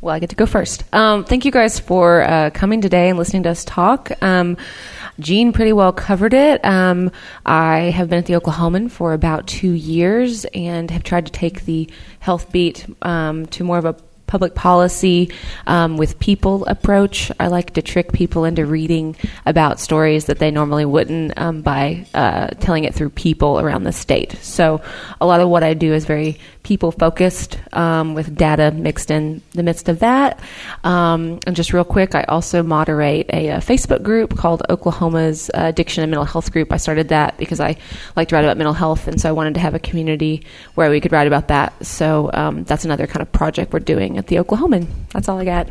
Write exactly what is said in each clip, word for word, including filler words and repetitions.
well, I get to go first. Um, thank you guys for uh, coming today and listening to us talk. Um, Jean pretty well covered it. Um, I have been at the Oklahoman for about two years and have tried to take the health beat um, to more of a public policy um, with people approach. I like to trick people into reading about stories that they normally wouldn't um, by uh, telling it through people around the state. So a lot of what I do is very people focused um, with data mixed in the midst of that. Um, and just real quick, I also moderate a, a Facebook group called Oklahoma's uh, Addiction and Mental Health Group. I started that because I like to write about mental health, and so I wanted to have a community where we could write about that. So um, that's another kind of project we're doing at the Oklahoman. That's all I got.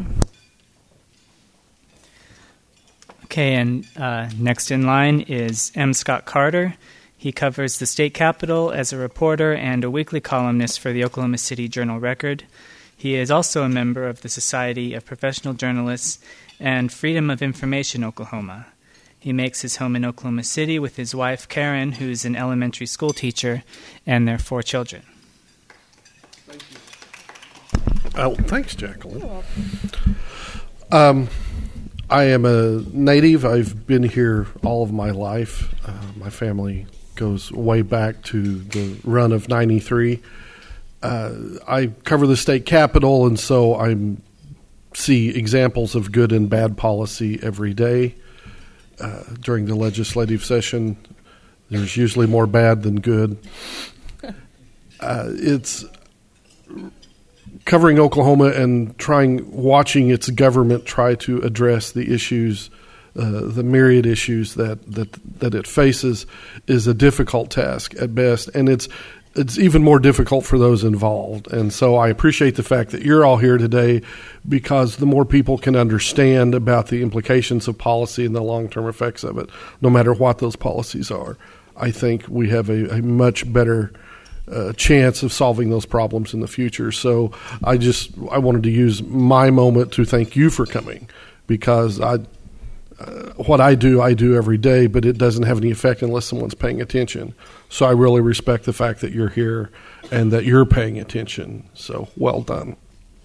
Okay, and uh, next in line is M. Scott Carter. He covers the state capitol as a reporter and a weekly columnist for the Oklahoma City Journal-Record. He is also a member of the Society of Professional Journalists and Freedom of Information Oklahoma. He makes his home in Oklahoma City with his wife, Karen, who's an elementary school teacher, and their four children. Thank you. Oh, thanks, Jacqueline. Um, I am a native. I've been here all of my life. Uh, my family goes way back to the run of ninety-three. Uh, I cover the state capitol, and so I see examples of good and bad policy every day. Uh, during the legislative session, there's usually more bad than good. Uh, it's covering Oklahoma and trying, watching its government try to address the issues, uh, the myriad issues that, that that it faces, is a difficult task at best, and it's it's even more difficult for those involved. And so I appreciate the fact that you're all here today, because the more people can understand about the implications of policy and the long-term effects of it, no matter what those policies are, I think we have a, a much better uh, chance of solving those problems in the future. So I just I wanted to use my moment to thank you for coming, because I uh, what I do, I do every day, but it doesn't have any effect unless someone's paying attention. So I really respect the fact that you're here and that you're paying attention. So well done.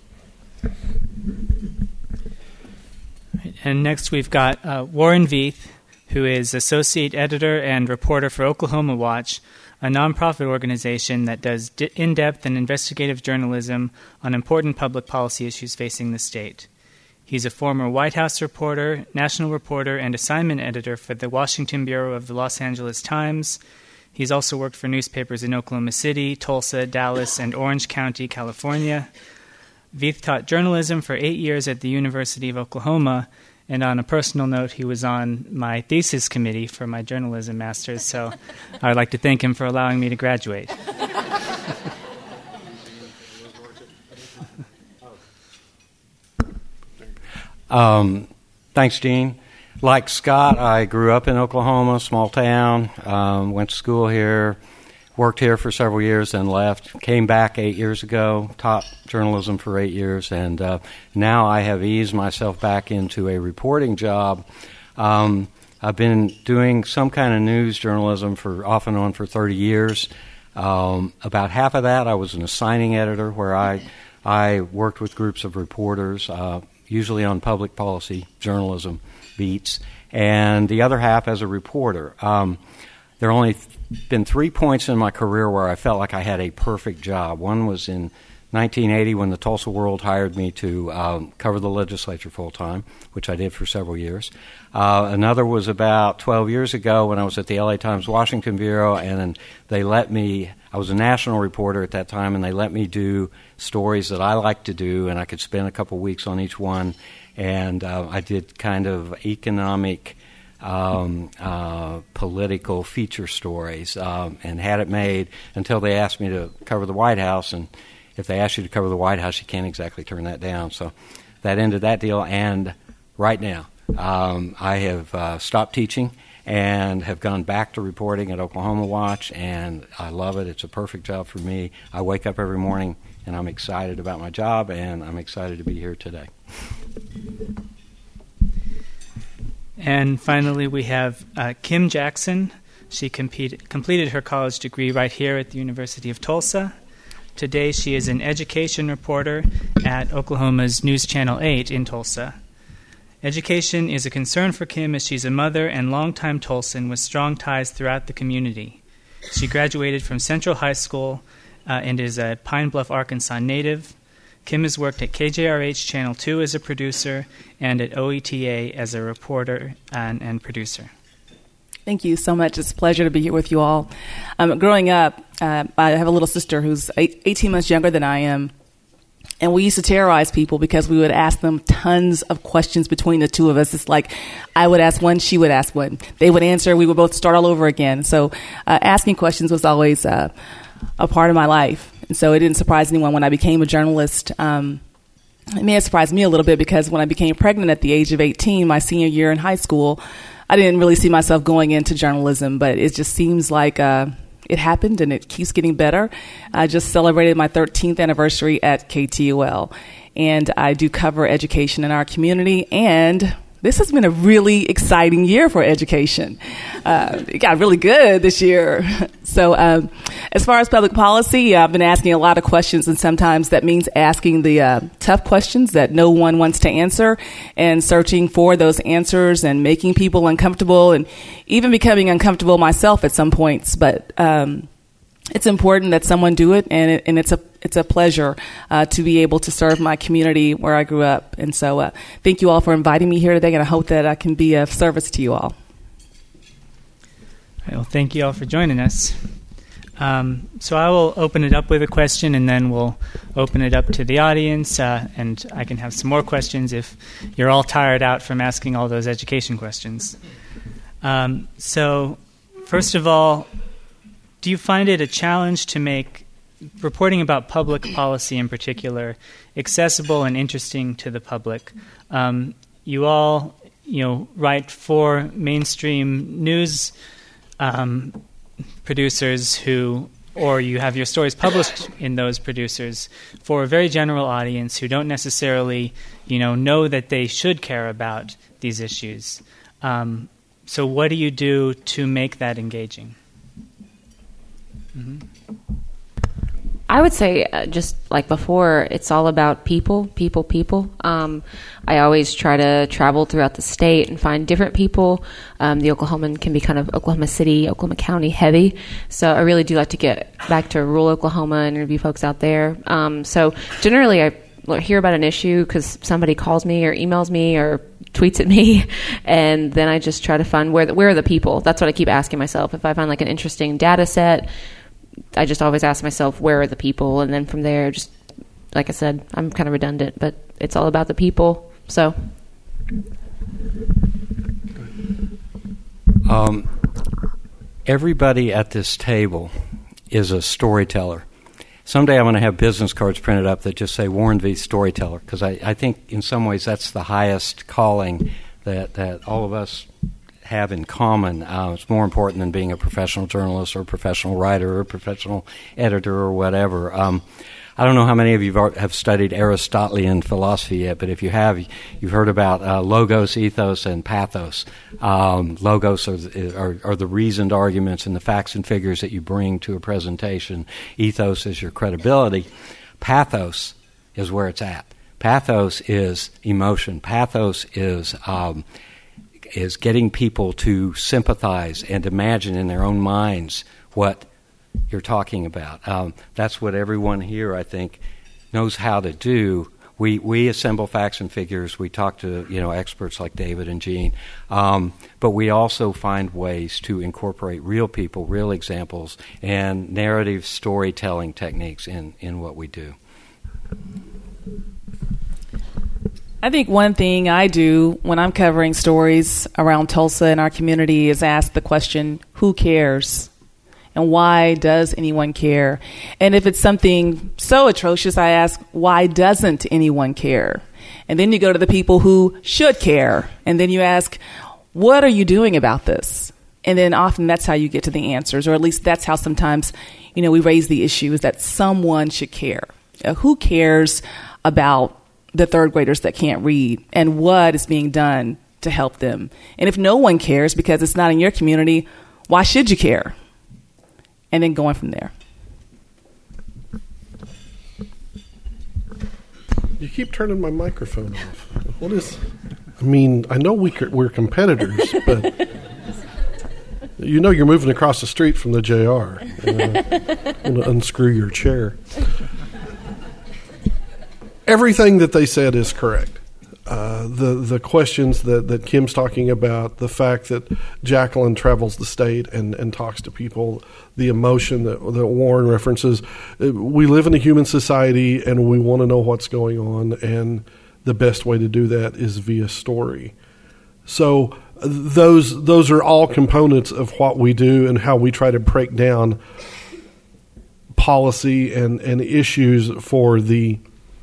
And next we've got uh, Warren Veith, who is Associate Editor and Reporter for Oklahoma Watch, a nonprofit organization that does di- in-depth and investigative journalism on important public policy issues facing the state. He's a former White House reporter, national reporter, and assignment editor for the Washington Bureau of the Los Angeles Times. He's also worked for newspapers in Oklahoma City, Tulsa, Dallas, and Orange County, California. Veith taught journalism for eight years at the University of Oklahoma, and on a personal note, he was on my thesis committee for my journalism master's, so I would like to thank him for allowing me to graduate. Um, thanks, Gene. Like Scott, I grew up in Oklahoma, small town, um, went to school here, worked here for several years, then left, came back eight years ago, taught journalism for eight years, and uh, now I have eased myself back into a reporting job. Um, I've been doing some kind of news journalism for off and on for thirty years. Um, about half of that I was an assigning editor, where I, I worked with groups of reporters, uh, usually on public policy journalism beats, and the other half as a reporter. Um, there are only th- been three points in my career where I felt like I had a perfect job. One was in nineteen eighty when the Tulsa World hired me to um, cover the legislature full-time, which I did for several years. Uh, another was about twelve years ago when I was at the L A Times Washington Bureau, and they let me, I was a national reporter at that time, and they let me do stories that I like to do, and I could spend a couple weeks on each one. And uh, I did kind of economic, um, uh, political feature stories, um, and had it made until they asked me to cover the White House. And if they ask you to cover the White House, you can't exactly turn that down. So that ended that deal. And right now, um, I have uh, stopped teaching and have gone back to reporting at Oklahoma Watch, and I love it. It's a perfect job for me. I wake up every morning, and I'm excited about my job, and I'm excited to be here today. And finally, we have uh, Kim Jackson. She compete, completed her college degree right here at the University of Tulsa. Today she is an education reporter at Oklahoma's News Channel eight in Tulsa. Education is a concern for Kim as she's a mother and longtime Tulsan with strong ties throughout the community. She graduated from Central High School uh, and is a Pine Bluff, Arkansas native. Kim has worked at K J R H Channel two as a producer and at O E T A as a reporter and, and producer. Thank you so much. It's a pleasure to be here with you all. Um, growing up, uh, I have a little sister who's eight, eighteen months younger than I am. And we used to terrorize people because we would ask them tons of questions between the two of us. It's like I would ask one, she would ask one. They would answer, we would both start all over again. So uh, asking questions was always uh, a part of my life. And so it didn't surprise anyone when I became a journalist. Um, it may have surprised me a little bit because when I became pregnant at the age of eighteen, my senior year in high school, I didn't really see myself going into journalism, but it just seems like uh, it happened and it keeps getting better. I just celebrated my thirteenth anniversary at K T U L, and I do cover education in our community, and this has been a really exciting year for education. Uh, it got really good this year. So um, as far as public policy, I've been asking a lot of questions, and sometimes that means asking the uh, tough questions that no one wants to answer and searching for those answers and making people uncomfortable and even becoming uncomfortable myself at some points. But um, it's important that someone do it, and, it, and it's a it's a pleasure uh, to be able to serve my community where I grew up. And so uh, thank you all for inviting me here today, and I hope that I can be of service to you all. Well, thank you all for joining us. Um, so I will open it up with a question, and then we'll open it up to the audience, uh, and I can have some more questions if you're all tired out from asking all those education questions. Um, so first of all, do you find it a challenge to make reporting about public policy in particular accessible and interesting to the public? Um, you all, you know, write for mainstream news um, producers who, or you have your stories published in those producers for a very general audience who don't necessarily, you know, know that they should care about these issues. Um, so what do you do to make that engaging? Mm-hmm. I would say, uh, just like before, it's all about people, people, people. Um, I always try to travel throughout the state and find different people. Um, the Oklahoman can be kind of Oklahoma City, Oklahoma County heavy. So I really do like to get back to rural Oklahoma and interview folks out there. Um, so generally I hear about an issue because somebody calls me or emails me or tweets at me, and then I just try to find where the, where are the people. That's what I keep asking myself. If I find like an interesting data set, I just always ask myself, where are the people? And then from there, just like I said, I'm kind of redundant, but it's all about the people. So, um, everybody at this table is a storyteller. Someday I'm going to have business cards printed up that just say Warren V. Storyteller, because I, I think in some ways that's the highest calling that, that all of us have in common. Uh, it's more important than being a professional journalist or a professional writer or a professional editor or whatever. Um, I don't know how many of you have studied Aristotelian philosophy yet, but if you have, you've heard about uh, logos, ethos, and pathos. Um, logos are, are, are the reasoned arguments and the facts and figures that you bring to a presentation. Ethos is your credibility. Pathos is where it's at. Pathos is emotion. Pathos is um, is getting people to sympathize and imagine in their own minds what you're talking about. Um, that's what everyone here, I think, knows how to do. We we assemble facts and figures. We talk to you know experts like David and Gene, um, but we also find ways to incorporate real people, real examples, and narrative storytelling techniques in, in what we do. I think one thing I do when I'm covering stories around Tulsa and our community is ask the question, who cares? And why does anyone care? And if it's something so atrocious, I ask, why doesn't anyone care? And then you go to the people who should care. And then you ask, what are you doing about this? And then often that's how you get to the answers, or at least that's how sometimes, you know, we raise the issue, is that someone should care. Uh, who cares about the third graders that can't read, and what is being done to help them? And if no one cares because it's not in your community, why should you care? And then going from there. You keep turning my microphone off. What is... I mean, I know we, we're competitors, but you know you're moving across the street from the J R. Uh, I'm going to unscrew your chair. Everything that they said is correct. Uh, the the questions that, that Kim's talking about, the fact that Jacqueline travels the state and, and talks to people, the emotion that, that Warren references. We live in a human society, and we want to know what's going on, and the best way to do that is via story. So those those are all components of what we do and how we try to break down policy and, and issues for the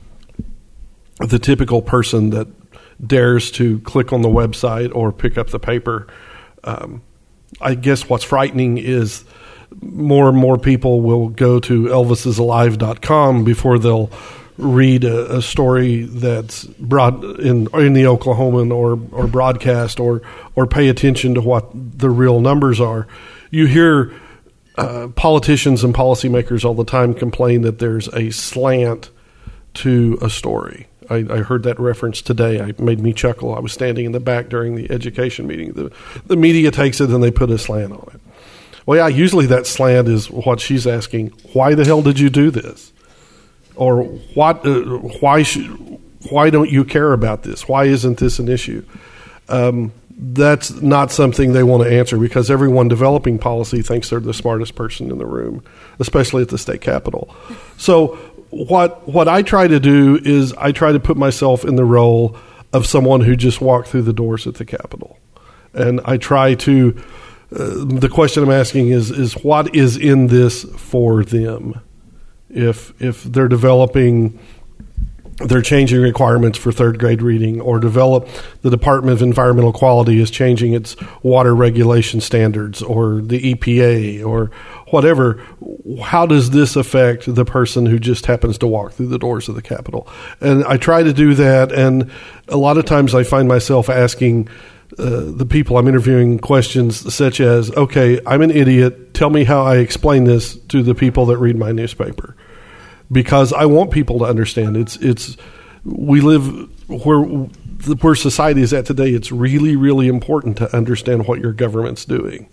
the typical person that dares to click on the website or pick up the paper. Um, I guess what's frightening is more and more people will go to elvis is alive dot com before they'll read a, a story that's broad in in the Oklahoman or or broadcast or or pay attention to what the real numbers are. You hear uh, politicians and policymakers all the time complain that there's a slant to a story. I, I heard that reference today. It made me chuckle. I was standing in the back during the education meeting. The, the media takes it and they put a slant on it. Well, yeah, usually that slant is what she's asking, why the hell did you do this? Or what? Uh, why should, why don't you care about this? Why isn't this an issue? Um, that's not something they want to answer because everyone developing policy thinks they're the smartest person in the room, especially at the state capitol. So what what I try to do is I try to put myself in the role of someone who just walked through the doors at the Capitol. And I try to, uh, the question I'm asking is, is what is in this for them? If if they're developing, they're changing requirements for third grade reading, or develop, the Department of Environmental Quality is changing its water regulation standards, or the E P A, or whatever, how does this affect the person who just happens to walk through the doors of the Capitol? And I try to do that, and a lot of times I find myself asking uh, the people I'm interviewing questions such as, okay, I'm an idiot, tell me how I explain this to the people that read my newspaper. Because I want people to understand. It's it's we live where where society is at today. It's really, really important to understand what your government's doing.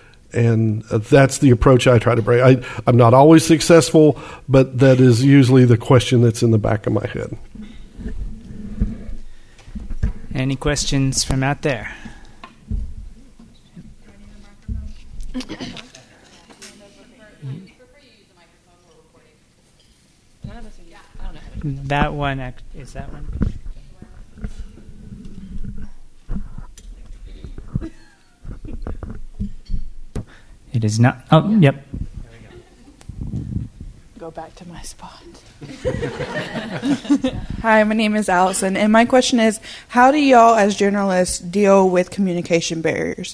And that's the approach I try to bring. I, I'm not always successful, but that is usually the question that's in the back of my head. Any questions from out there? That one, is that one? It is not. Oh, yep. Go back to my spot. Hi, my name is Allison, and my question is, how do y'all as journalists deal with communication barriers?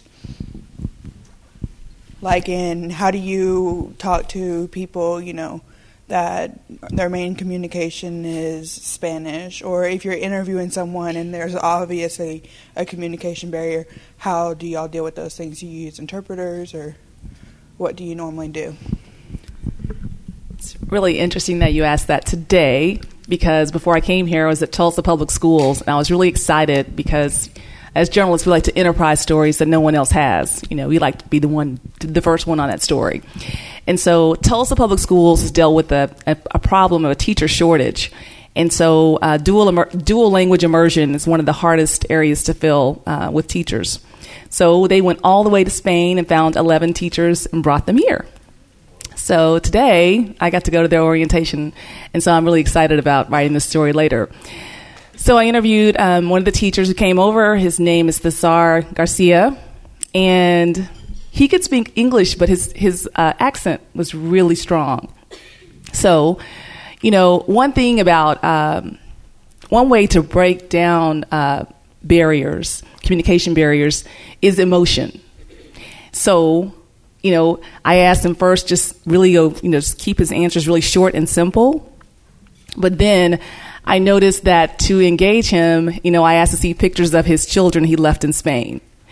Like in, how do you talk to people, you know, that their main communication is Spanish, or if you're interviewing someone and there's obviously a communication barrier, how do y'all deal with those things? Do you use interpreters, or what do you normally do? It's really interesting that you asked that today, because before I came here I was at Tulsa Public Schools, and I was really excited because as journalists we like to enterprise stories that no one else has. You know, we like to be the one, the first one on that story. And so Tulsa Public Schools has dealt with a, a, a problem of a teacher shortage. And so uh, dual immer- dual language immersion is one of the hardest areas to fill uh, with teachers. So they went all the way to Spain and found eleven teachers and brought them here. So today I got to go to their orientation, and so I'm really excited about writing this story later. So I interviewed um, one of the teachers who came over. His name is Cesar Garcia, and he could speak English, but his, his uh, accent was really strong. So, you know, one thing about, um, one way to break down uh, barriers, communication barriers, is emotion. So, you know, I asked him first just really go, you know, just keep his answers really short and simple. But then I noticed that to engage him, you know, I asked to see pictures of his children he left in Spain.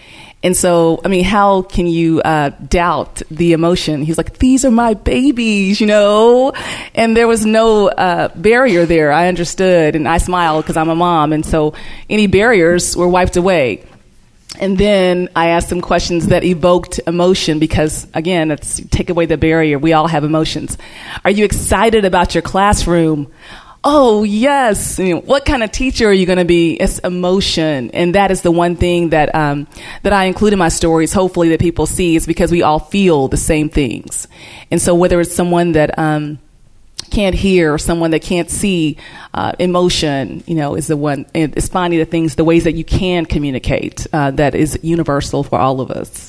And so, I mean, how can you uh, doubt the emotion? He's like, these are my babies, you know? And there was no uh, barrier there. I understood, and I smiled because I'm a mom. And so any barriers were wiped away. And then I asked them questions that evoked emotion because, again, it's take away the barrier. We all have emotions. Are you excited about your classroom? Oh, yes. You know, what kind of teacher are you going to be? It's emotion. And that is the one thing that um, that I include in my stories, hopefully, that people see, is because we all feel the same things. And so whether it's someone that um, can't hear or someone that can't see, uh, emotion, you know, is the one. It's finding the things, the ways that you can communicate uh, that is universal for all of us.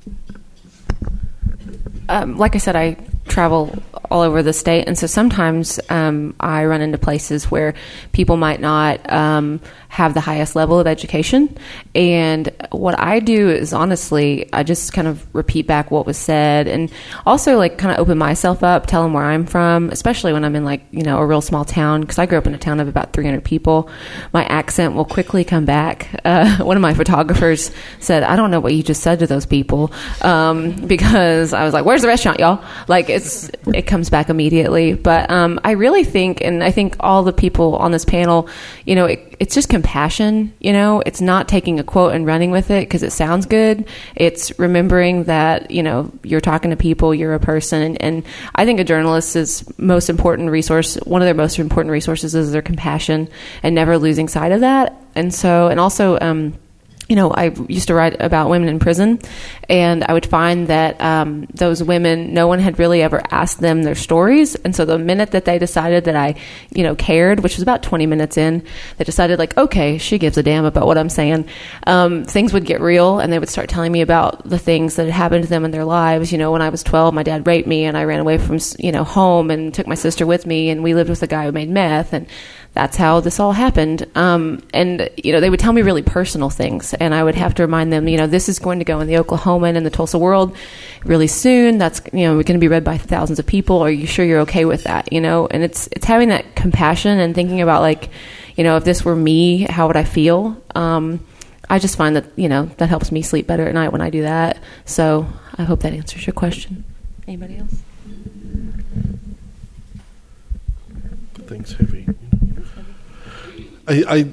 Um, like I said, I travel all over the state, and so sometimes um, I run into places where people might not um, have the highest level of education, and what I do is, honestly, I just kind of repeat back what was said, and also like kind of open myself up, tell them where I'm from, especially when I'm in like, you know, a real small town, because I grew up in a town of about three hundred people. My accent will quickly come back. Uh, one of my photographers said, I don't know what you just said to those people, um, because I was like, where's the restaurant, y'all? Like, it's it comes back immediately. But um, I really think, and I think all the people on this panel, you know, it, it's just compassion. You know, it's not taking a quote and running with it because it sounds good. It's remembering that, you know, you're talking to people, you're a person. And, and I think a journalist's most important resource, one of their most important resources, is their compassion, and never losing sight of that. And so, and also, um, you know, I used to write about women in prison, and I would find that um, those women, no one had really ever asked them their stories. And so the minute that they decided that I, you know, cared, which was about twenty minutes in, they decided like, okay, she gives a damn about what I'm saying. Um, things would get real, and they would start telling me about the things that had happened to them in their lives. You know, when I was twelve, my dad raped me, and I ran away from, you know, home and took my sister with me, and we lived with a guy who made meth, and that's how this all happened. Um, and, you know, they would tell me really personal things, and I would have to remind them, you know, this is going to go in the Oklahoman and the Tulsa World really soon. That's, you know, going to be read by thousands of people. Are you sure you're okay with that? You know, and it's, it's having that compassion and thinking about, like, you know, if this were me, how would I feel? Um, I just find that, you know, that helps me sleep better at night when I do that. So I hope that answers your question. Anybody else? Things heavy. I, I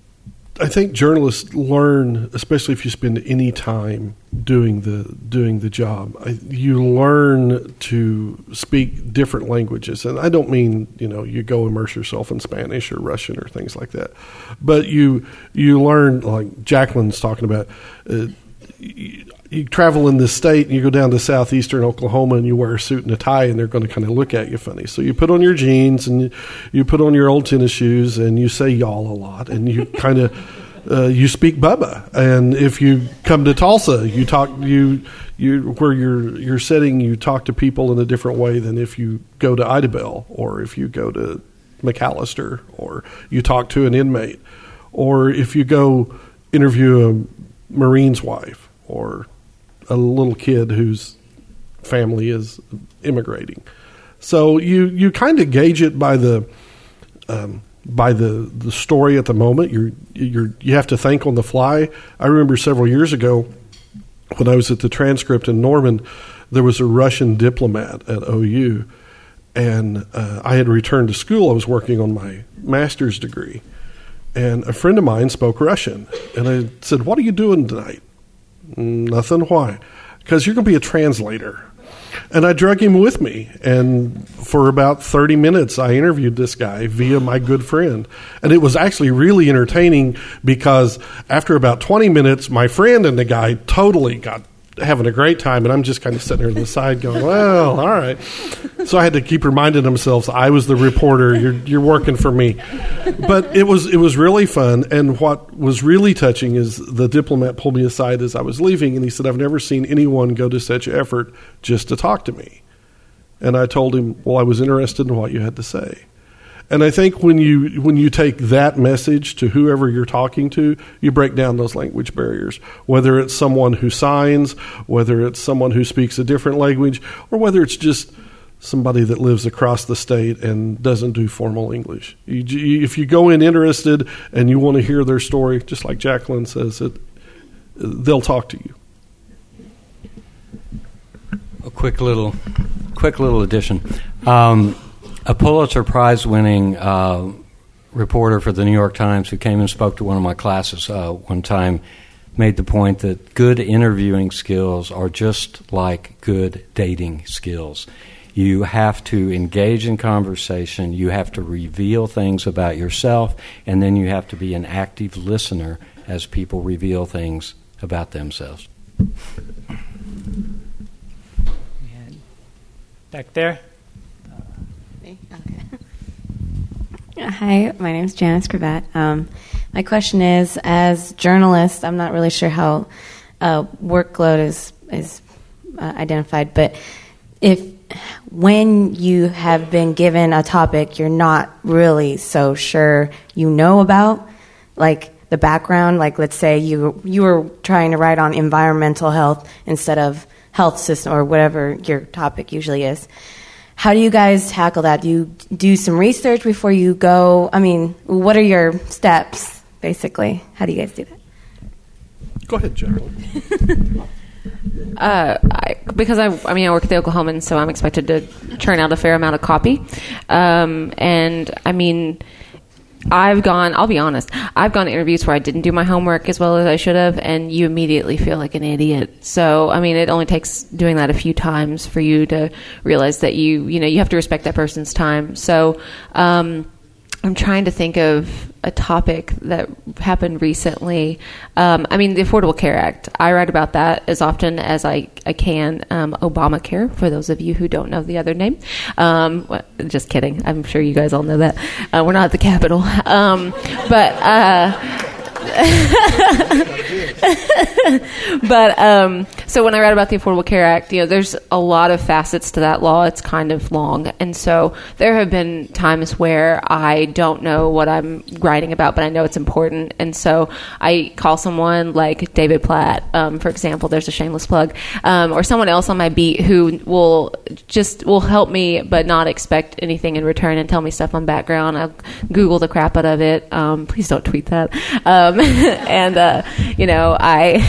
I think journalists learn, especially if you spend any time doing the doing the job. I, you learn to speak different languages, and I don't mean, you know, you go immerse yourself in Spanish or Russian or things like that, but you you learn, like Jacqueline's talking about. Uh, you, you travel in this state, and you go down to southeastern Oklahoma, and you wear a suit and a tie, and they're going to kind of look at you funny. So you put on your jeans, and you, you put on your old tennis shoes, and you say y'all a lot, and you kind of uh, you speak Bubba. And if you come to Tulsa, you talk you you where you're you're sitting, you talk to people in a different way than if you go to Idabel, or if you go to McAllister, or you talk to an inmate, or if you go interview a Marine's wife, or a little kid whose family is immigrating. So you, you kind of gauge it by the um, by the, the story at the moment. You're you're you have to think on the fly. I remember several years ago when I was at the Transcript in Norman, there was a Russian diplomat at O U, and uh, I had returned to school. I was working on my master's degree, and a friend of mine spoke Russian, and I said, "What are you doing tonight?" Nothing. Why? Because you're going to be a translator. And I drug him with me, and for about thirty minutes I interviewed this guy via my good friend. And it was actually really entertaining, because after about twenty minutes, my friend and the guy totally got having a great time, and I'm just kind of sitting there on the side going, well, all right. So I had to keep reminding themselves I was the reporter, you're you're working for me. But it was it was really fun, and what was really touching is the diplomat pulled me aside as I was leaving, and he said, I've never seen anyone go to such effort just to talk to me. And I told him, well, I was interested in what you had to say. And I think when you when you take that message to whoever you're talking to, you break down those language barriers, whether it's someone who signs, whether it's someone who speaks a different language, or whether it's just somebody that lives across the state and doesn't do formal English. You, you, if you go in interested and you want to hear their story, just like Jacqueline says, it, they'll talk to you. a quick little, quick little addition. Um, a Pulitzer Prize-winning uh, reporter for the New York Times who came and spoke to one of my classes uh, one time made the point that good interviewing skills are just like good dating skills. You have to engage in conversation, you have to reveal things about yourself, and then you have to be an active listener as people reveal things about themselves. Back there. Okay. Hi, my name is Janice Cravat. Um, my question is, as journalists, I'm not really sure how uh, workload is is uh, identified, but if when you have been given a topic you're not really so sure you know about, like the background, like let's say you you were trying to write on environmental health instead of health system or whatever your topic usually is. How do you guys tackle that? Do you do some research before you go? I mean, what are your steps, basically? How do you guys do that? Go ahead, General. Uh, I, because I, I mean, I work at the Oklahoman, so I'm expected to churn out a fair amount of copy. Um, and I mean, I've gone, I'll be honest, I've gone to interviews where I didn't do my homework as well as I should have, and you immediately feel like an idiot. So, I mean, it only takes doing that a few times for you to realize that you, you know, you have to respect that person's time. So, um, I'm trying to think of a topic that happened recently. Um, I mean, the Affordable Care Act. I write about that as often as I, I can. Um, Obamacare, for those of you who don't know the other name. Um, well, just kidding. I'm sure you guys all know that. Uh, we're not at the Capitol. Um, but... Uh, but um, so when I read about the Affordable Care Act, you know, there's a lot of facets to that law. It's kind of long, and so there have been times where I don't know what I'm writing about, but I know it's important, and so I call someone like David Platt, um, for example. There's a shameless plug, um, or someone else on my beat who will just will help me, but not expect anything in return, and tell me stuff on background. I'll Google the crap out of it. Um, please don't tweet that. Um, and uh, you know, I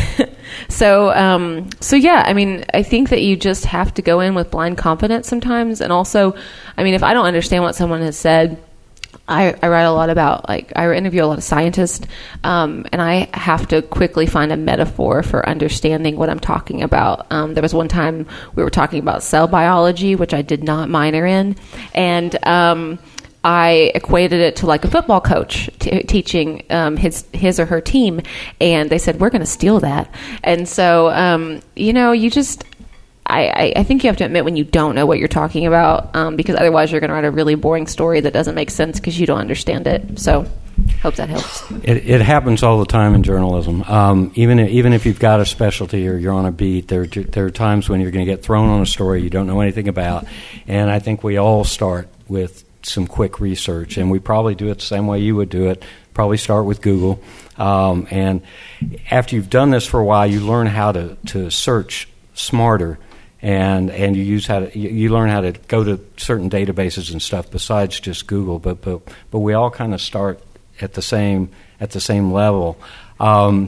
so um, so yeah. I mean, I think that you just have to go in with blind confidence sometimes, and also, I mean, if I don't understand what someone has said, I, I write a lot about, like, I interview a lot of scientists, um, and I have to quickly find a metaphor for understanding what I'm talking about. Um, there was one time we were talking about cell biology, which I did not minor in, and um, I equated it to like a football coach t- teaching um, his his or her team, and they said, we're going to steal that. And so, um, you know, you just, I, I think you have to admit when you don't know what you're talking about, um, because otherwise you're going to write a really boring story that doesn't make sense because you don't understand it. So hope that helps. It, it happens all the time in journalism. Um, even if, even if you've got a specialty or you're on a beat, there there are times when you're going to get thrown on a story you don't know anything about. And I think we all start with some quick research, and we probably do it the same way you would do it. Probably start with Google, um, and after you've done this for a while, you learn how to, to search smarter, and and you use how to you, you learn how to go to certain databases and stuff besides just Google. But but but we all kind of start at the same at the same level. Um,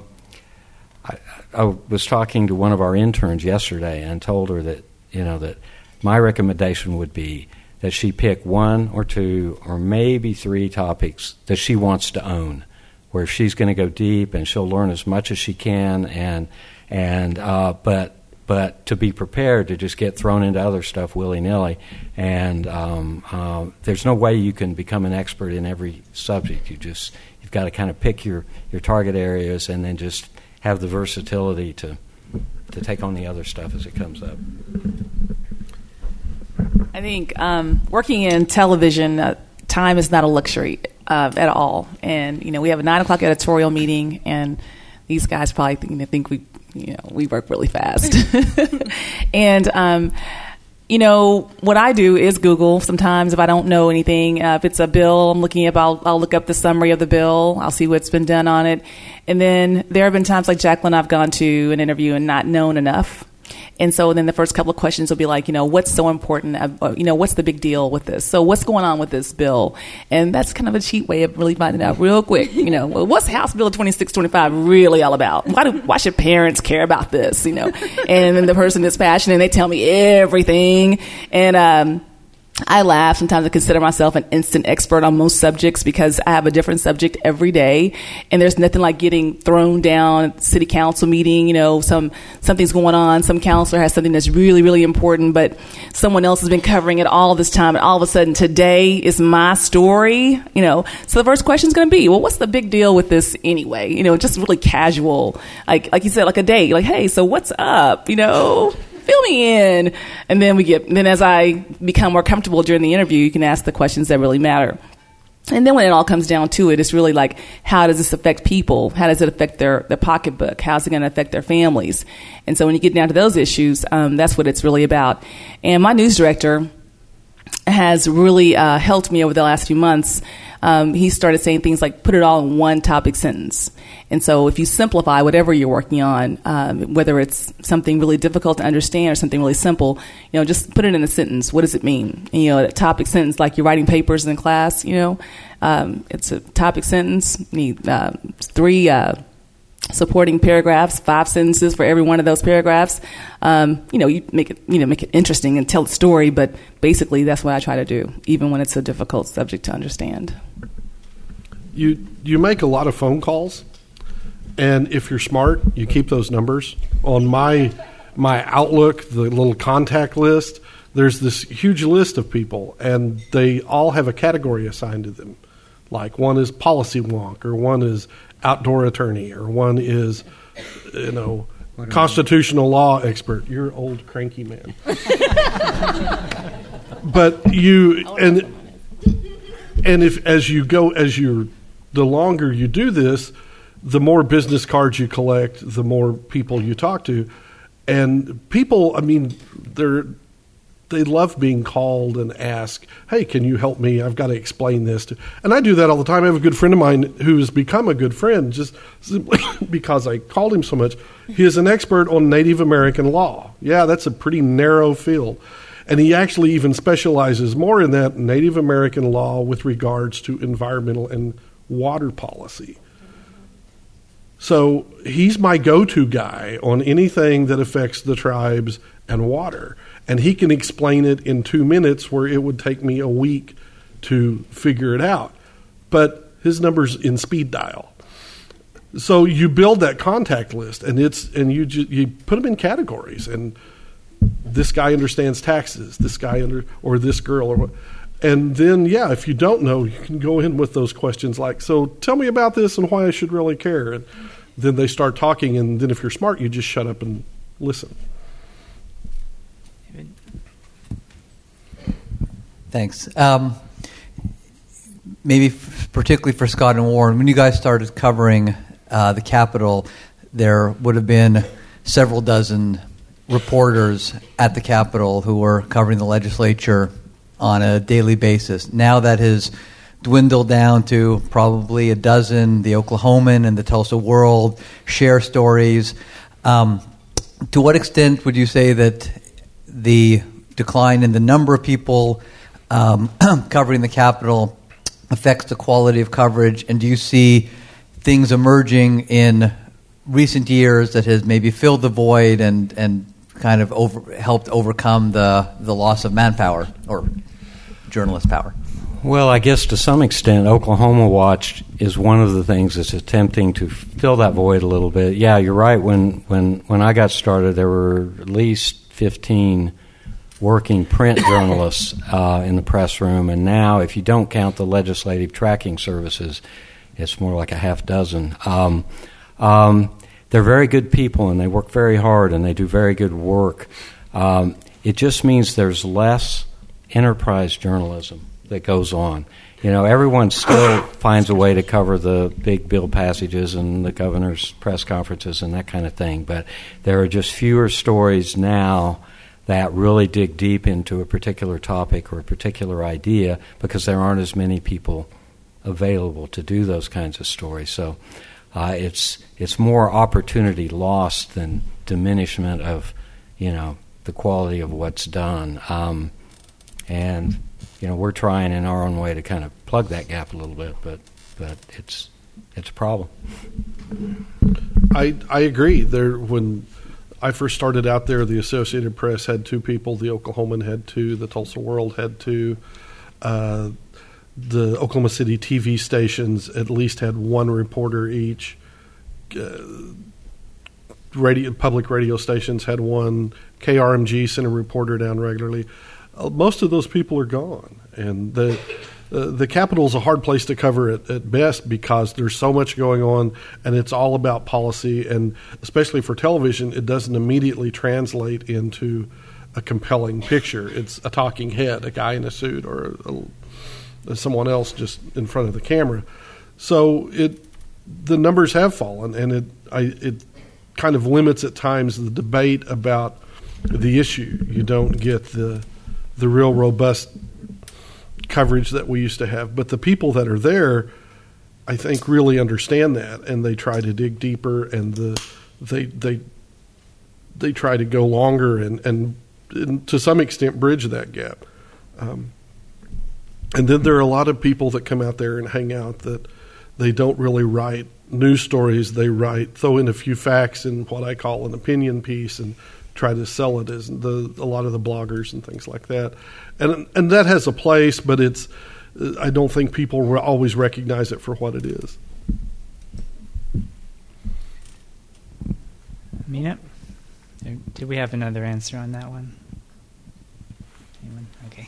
I, I was talking to one of our interns yesterday and told her that you know that my recommendation would be that she pick one or two or maybe three topics that she wants to own, where she's going to go deep and she'll learn as much as she can, and and uh, but but to be prepared to just get thrown into other stuff willy-nilly. And um, uh, there's no way you can become an expert in every subject. You just you've got to kind of pick your, your target areas and then just have the versatility to to take on the other stuff as it comes up. I think um, working in television, uh, time is not a luxury uh, at all. And, you know, we have a nine o'clock editorial meeting, and these guys probably think, think we, you know, we work really fast. And, um, you know, what I do is Google sometimes if I don't know anything. Uh, if it's a bill I'm looking up, I'll, I'll look up the summary of the bill. I'll see what's been done on it. And then there have been times like Jacqueline, I've gone to an interview and not known enough. And so then the first couple of questions will be like, you know, what's so important? Uh, you know, what's the big deal with this? So what's going on with this bill? And that's kind of a cheap way of really finding out real quick. You know, well, what's House Bill twenty-six twenty-five really all about? Why do why should parents care about this? You know, and then the person is passionate and they tell me everything. And um, I laugh. Sometimes I consider myself an instant expert on most subjects because I have a different subject every day. And there's nothing like getting thrown down at the city council meeting. You know, some something's going on. Some counselor has something that's really, really important, but someone else has been covering it all this time. And all of a sudden today is my story, you know. So the first question is going to be, well, what's the big deal with this anyway? You know, just really casual. Like, like you said, like a date. Like, hey, so what's up? You know, fill me in. And then we get, then as I become more comfortable during the interview, you can ask the questions that really matter. And then when it all comes down to it, it's really like, how does this affect people? How does it affect their, their pocketbook? How's it going to affect their families? And so when you get down to those issues, um, that's what it's really about. And my news director has really uh, helped me over the last few months. Um, he started saying things like, put it all in one topic sentence. And so if you simplify whatever you're working on, um, whether it's something really difficult to understand or something really simple, you know, just put it in a sentence. What does it mean? And, you know, a topic sentence, like you're writing papers in class, you know, um, it's a topic sentence. You need uh, three uh, supporting paragraphs, five sentences for every one of those paragraphs. Um, you know, you make it, you know, make it interesting and tell the story. But basically, that's what I try to do, even when it's a difficult subject to understand. You you make a lot of phone calls, and if you're smart, you keep those numbers. On my my Outlook, the little contact list, there's this huge list of people, and they all have a category assigned to them. Like one is policy wonk, or one is outdoor attorney, or one is, you know, constitutional law expert. You're old cranky man. But you and and if as you go as you the longer you do this, the more business cards you collect, the more people you talk to, and people. I mean, they're. They love being called and asked, hey, can you help me? I've got to explain this. To, and I do that all the time. I have a good friend of mine who has become a good friend just simply because I called him so much. He is an expert on Native American law. Yeah, that's a pretty narrow field. And he actually even specializes more in that Native American law with regards to environmental and water policy. So he's my go-to guy on anything that affects the tribes and water. And he can explain it in two minutes where it would take me a week to figure it out. But his number's in speed dial. So you build that contact list, and it's and you ju- you put them in categories. And this guy understands taxes, this guy under or this girl, or what. And then, yeah, if you don't know, you can go in with those questions like, so tell me about this and why I should really care. And then they start talking, and then if you're smart, you just shut up and listen. Thanks. Um, maybe f- particularly for Scott and Warren, when you guys started covering uh, the Capitol, there would have been several dozen reporters at the Capitol who were covering the legislature on a daily basis. Now that has dwindled down to probably a dozen. The Oklahoman and the Tulsa World share stories. Um, to what extent would you say that the decline in the number of people Um, covering the Capitol affects the quality of coverage, and do you see things emerging in recent years that has maybe filled the void and, and kind of over, helped overcome the, the loss of manpower or journalist power? Well, I guess to some extent, Oklahoma Watch is one of the things that's attempting to fill that void a little bit. Yeah, you're right. When when, when I got started, there were at least fifteen working print journalists uh, in the press room, and now, if you don't count the legislative tracking services, it's more like a half dozen. Um, um, they're very good people, and they work very hard, and they do very good work. Um, it just means there's less enterprise journalism that goes on. You know, everyone still finds a way to cover the big bill passages and the governor's press conferences and that kind of thing, but there are just fewer stories now that really dig deep into a particular topic or a particular idea because there aren't as many people available to do those kinds of stories. So uh, it's it's more opportunity lost than diminishment of, you know, the quality of what's done. Um, and, you know, we're trying in our own way to kind of plug that gap a little bit, but but it's it's a problem. I I agree. There, when I first started out there, the Associated Press had two people, the Oklahoman had two, the Tulsa World had two. Uh, the Oklahoma City T V stations at least had one reporter each. Uh, radio public radio stations had one. K R M G sent a reporter down regularly. Uh, most of those people are gone, and the uh, the Capitol is a hard place to cover at, at best because there's so much going on, and it's all about policy, and especially for television, it doesn't immediately translate into a compelling picture. It's a talking head, a guy in a suit, or a, a, someone else just in front of the camera. So it the numbers have fallen, and it I, it kind of limits at times the debate about the issue. You don't get the the real robust coverage that we used to have. But the people that are there, I think, really understand that, and they try to dig deeper, and the they they they try to go longer and, and, and to some extent bridge that gap. Um, and then there are a lot of people that come out there and hang out that they don't really write news stories. They write, throw in a few facts in what I call an opinion piece and try to sell it as the a lot of the bloggers and things like that. And and that has a place, but it's I don't think people always recognize it for what it is. Mina, did we have another answer on that one? Anyone? Okay.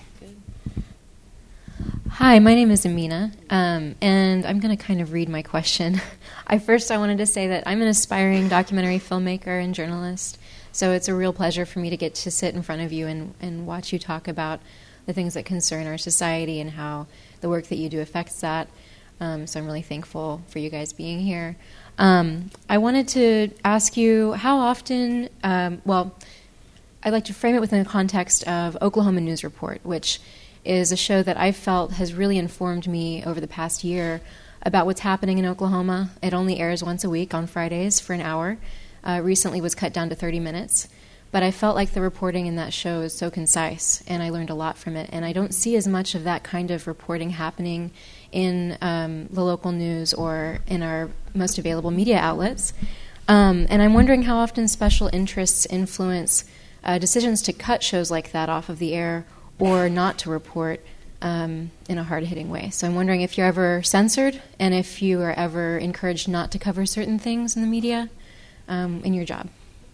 Hi, my name is Amina, um, and I'm going to kind of read my question. I first I wanted to say that I'm an aspiring documentary filmmaker and journalist, so it's a real pleasure for me to get to sit in front of you and, and watch you talk about the things that concern our society and how the work that you do affects that. Um, so I'm really thankful for you guys being here. Um, I wanted to ask you how often, um, well, I'd like to frame it within the context of Oklahoma News Report, which is a show that I felt has really informed me over the past year about what's happening in Oklahoma. It only airs once a week on Fridays for an hour. Uh, recently was cut down to thirty minutes. But I felt like the reporting in that show is so concise, and I learned a lot from it. And I don't see as much of that kind of reporting happening in um, the local news or in our most available media outlets. Um, and I'm wondering how often special interests influence uh, decisions to cut shows like that off of the air or not to report um, in a hard-hitting way. So I'm wondering if you're ever censored and if you are ever encouraged not to cover certain things in the media um, in your job.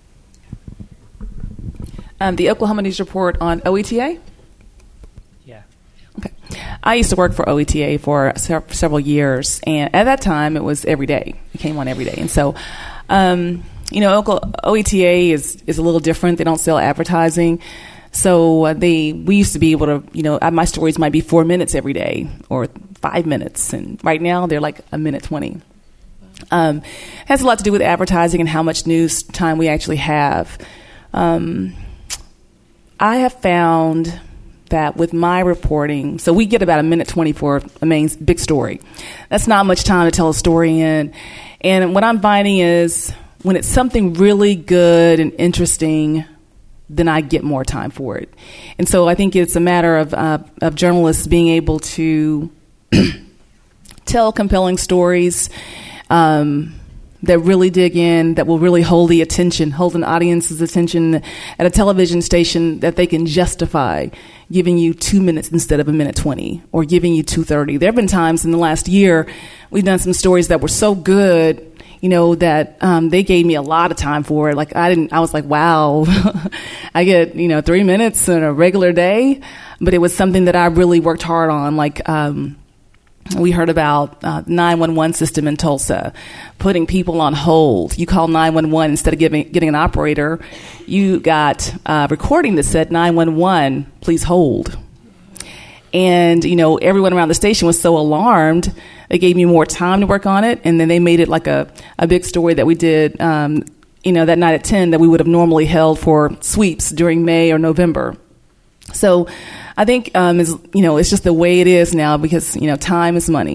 Um, the Oklahoma News Report on O E T A? Yeah. Okay. I used to work for O E T A for se- several years, and at that time it was every day. It came on every day. And so, um, you know, O E T A is, is a little different. They don't sell advertising. So uh, they we used to be able to, you know, my stories might be four minutes every day or five minutes. And right now they're like a minute twenty. Um, it has a lot to do with advertising and how much news time we actually have. Um, I have found that with my reporting, so we get about a minute twenty for a main big story. That's not much time to tell a story in. And what I'm finding is when it's something really good and interesting, then I get more time for it. And so I think it's a matter of uh, of journalists being able to tell compelling stories um, that really dig in, that will really hold the attention, hold an audience's attention at a television station that they can justify giving you two minutes instead of a minute twenty or giving you two thirty. There have been times in the last year we've done some stories that were so good, you know, that um, they gave me a lot of time for it. Like I didn't, I was like, wow, I get, you know, three minutes in a regular day. But it was something that I really worked hard on. Like um, we heard about uh, nine one one system in Tulsa, putting people on hold. You call nine one one instead of giving, getting an operator. You got a recording that said nine one one, please hold. And, you know, everyone around the station was so alarmed. They gave me more time to work on it, and then they made it like a, a big story that we did, um, you know, that night at ten that we would have normally held for sweeps during May or November. So I think, um, is, you know, it's just the way it is now because, you know, time is money.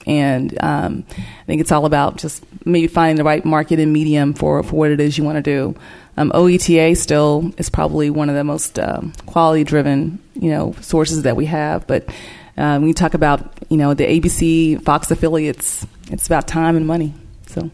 And um, I think it's all about just maybe finding the right market and medium for, for what it is you want to do. Um, O E T A still is probably one of the most um, quality-driven, you know, sources that we have. But um, when you talk about, you know, the A B C, Fox affiliates, it's about time and money. So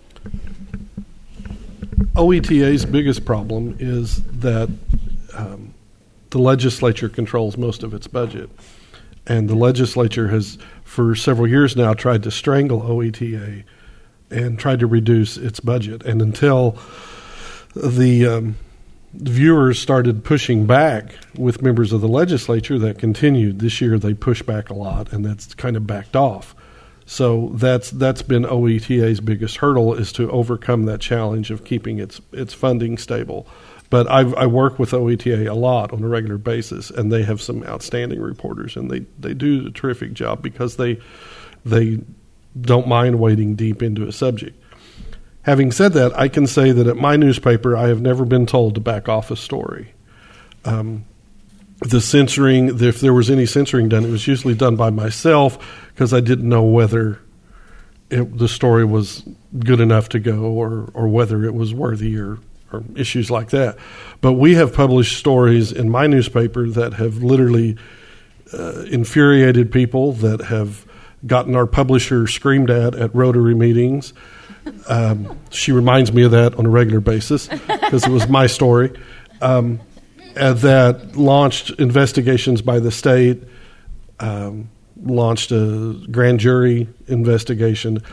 O E T A's biggest problem is that um, the legislature controls most of its budget. And the legislature has, for several years now, tried to strangle O E T A and tried to reduce its budget. And until the um, viewers started pushing back with members of the legislature, that continued. This year they pushed back a lot, and that's kind of backed off. So that's that's been O E T A's biggest hurdle, is to overcome that challenge of keeping its its funding stable. But I've, I work with O E T A a lot on a regular basis, and they have some outstanding reporters, and they, they do a terrific job because they they don't mind wading deep into a subject. Having said that, I can say that at my newspaper, I have never been told to back off a story. Um, the censoring, if there was any censoring done, it was usually done by myself because I didn't know whether it, the story was good enough to go or, or whether it was worthy or, or issues like that. But we have published stories in my newspaper that have literally uh, infuriated people, that have gotten our publisher screamed at at Rotary meetings. Um, she reminds me of that on a regular basis because it was my story. Um, and that launched investigations by the state, um, launched a grand jury investigation.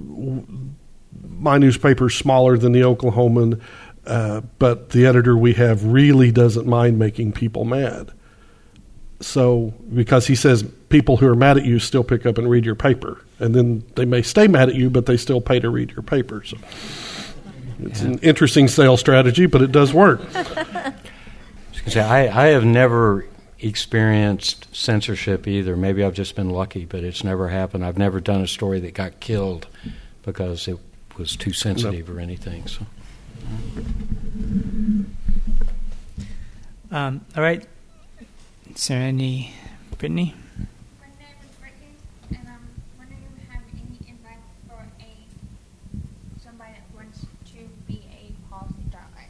My newspaper's smaller than the Oklahoman, uh, but the editor we have really doesn't mind making people mad. So, because he says people who are mad at you still pick up and read your paper, and then they may stay mad at you, but they still pay to read your paper. So, it's yeah. an interesting sales strategy, but it does work. I, I have never experienced censorship either. Maybe I've just been lucky, but it's never happened. I've never done a story that got killed because it was too sensitive no. or anything. So, um, all right. Is there any, Brittany? My name is Brittany, and I'm wondering if you have any advice for a somebody that wants to be a policy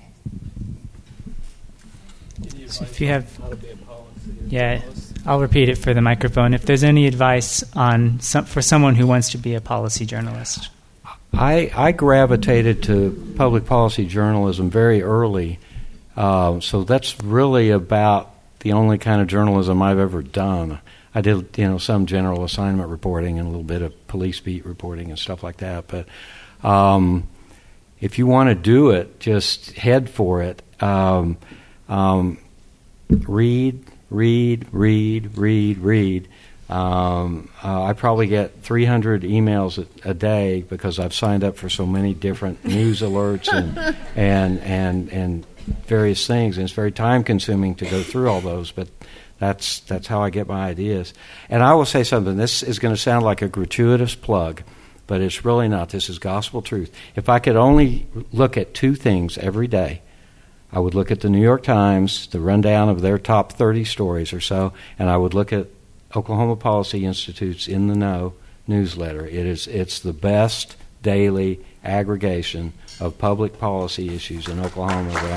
journalist. So if you have, yeah, I'll repeat it for the microphone. If there's any advice on some, for someone who wants to be a policy journalist. I, I gravitated to public policy journalism very early, uh, so that's really about the only kind of journalism I've ever done. I did, you know, some general assignment reporting and a little bit of police beat reporting and stuff like that. But um, if you want to do it, just head for it. Um, um, read, read, read, read, read. Um, uh, I probably get three hundred emails a, a day because I've signed up for so many different news alerts and and and and. various things, and it's very time-consuming to go through all those, but that's that's how I get my ideas. And I will say something. This is going to sound like a gratuitous plug, but it's really not. This is gospel truth. If I could only look at two things every day, I would look at the New York Times, the rundown of their top thirty stories or so, and I would look at Oklahoma Policy Institute's In the Know newsletter. It is it's the best daily aggregation of public policy issues in Oklahoma that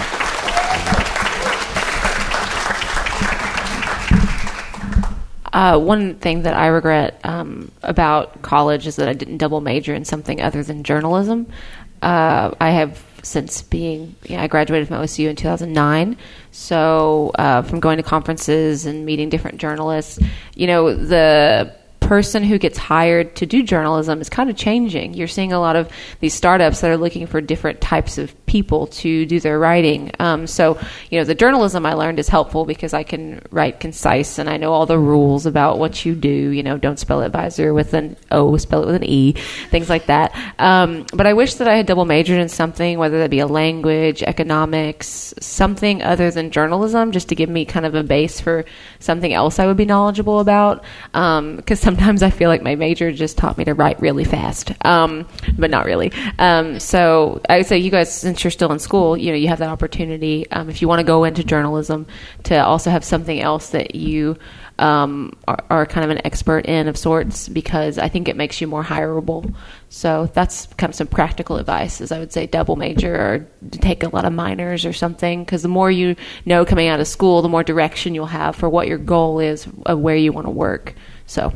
I know of. Uh, one thing that I regret um, about college is that I didn't double major in something other than journalism. Uh, I have since being, you know, I graduated from O S U in two thousand nine, so uh, from going to conferences and meeting different journalists, you know, the person who gets hired to do journalism is kind of changing. You're seeing a lot of these startups that are looking for different types of people to do their writing. Um, so, you know, the journalism I learned is helpful because I can write concise and I know all the rules about what you do. You know, don't spell advisor with an O, spell it with an E, things like that. Um, but I wish that I had double majored in something, whether that be a language, economics, something other than journalism, just to give me kind of a base for something else I would be knowledgeable about. Um, because sometimes I feel like my major just taught me to write really fast, um, but not really. Um, so I would say you guys, since you're still in school, you know, you have that opportunity, um, if you want to go into journalism, to also have something else that you um, are, are kind of an expert in of sorts, because I think it makes you more hireable. So that's kind of some practical advice, is I would say double major or take a lot of minors or something, because the more you know coming out of school, the more direction you'll have for what your goal is of where you want to work. So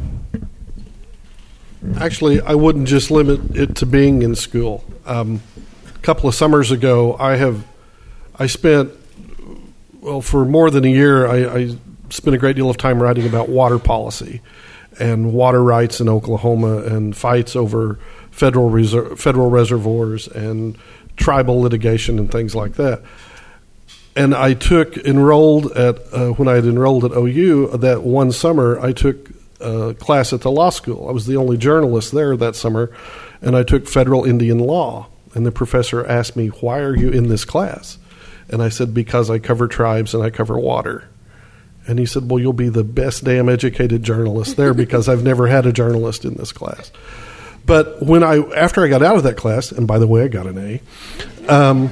actually, I wouldn't just limit it to being in school. Um, a couple of summers ago, I have I spent well for more than a year. I, I spent a great deal of time writing about water policy and water rights in Oklahoma and fights over federal reser- federal reservoirs and tribal litigation and things like that. And I took enrolled at uh, when I had enrolled at O U that one summer, I took a class at the law school. I was the only journalist there that summer, and I took federal Indian law. And the professor asked me, "Why are you in this class?" And I said, "Because I cover tribes and I cover water." And he said, "Well, you'll be the best damn educated journalist there, because I've never had a journalist in this class." But when I, after I got out of that class, and by the way, I got an A, um,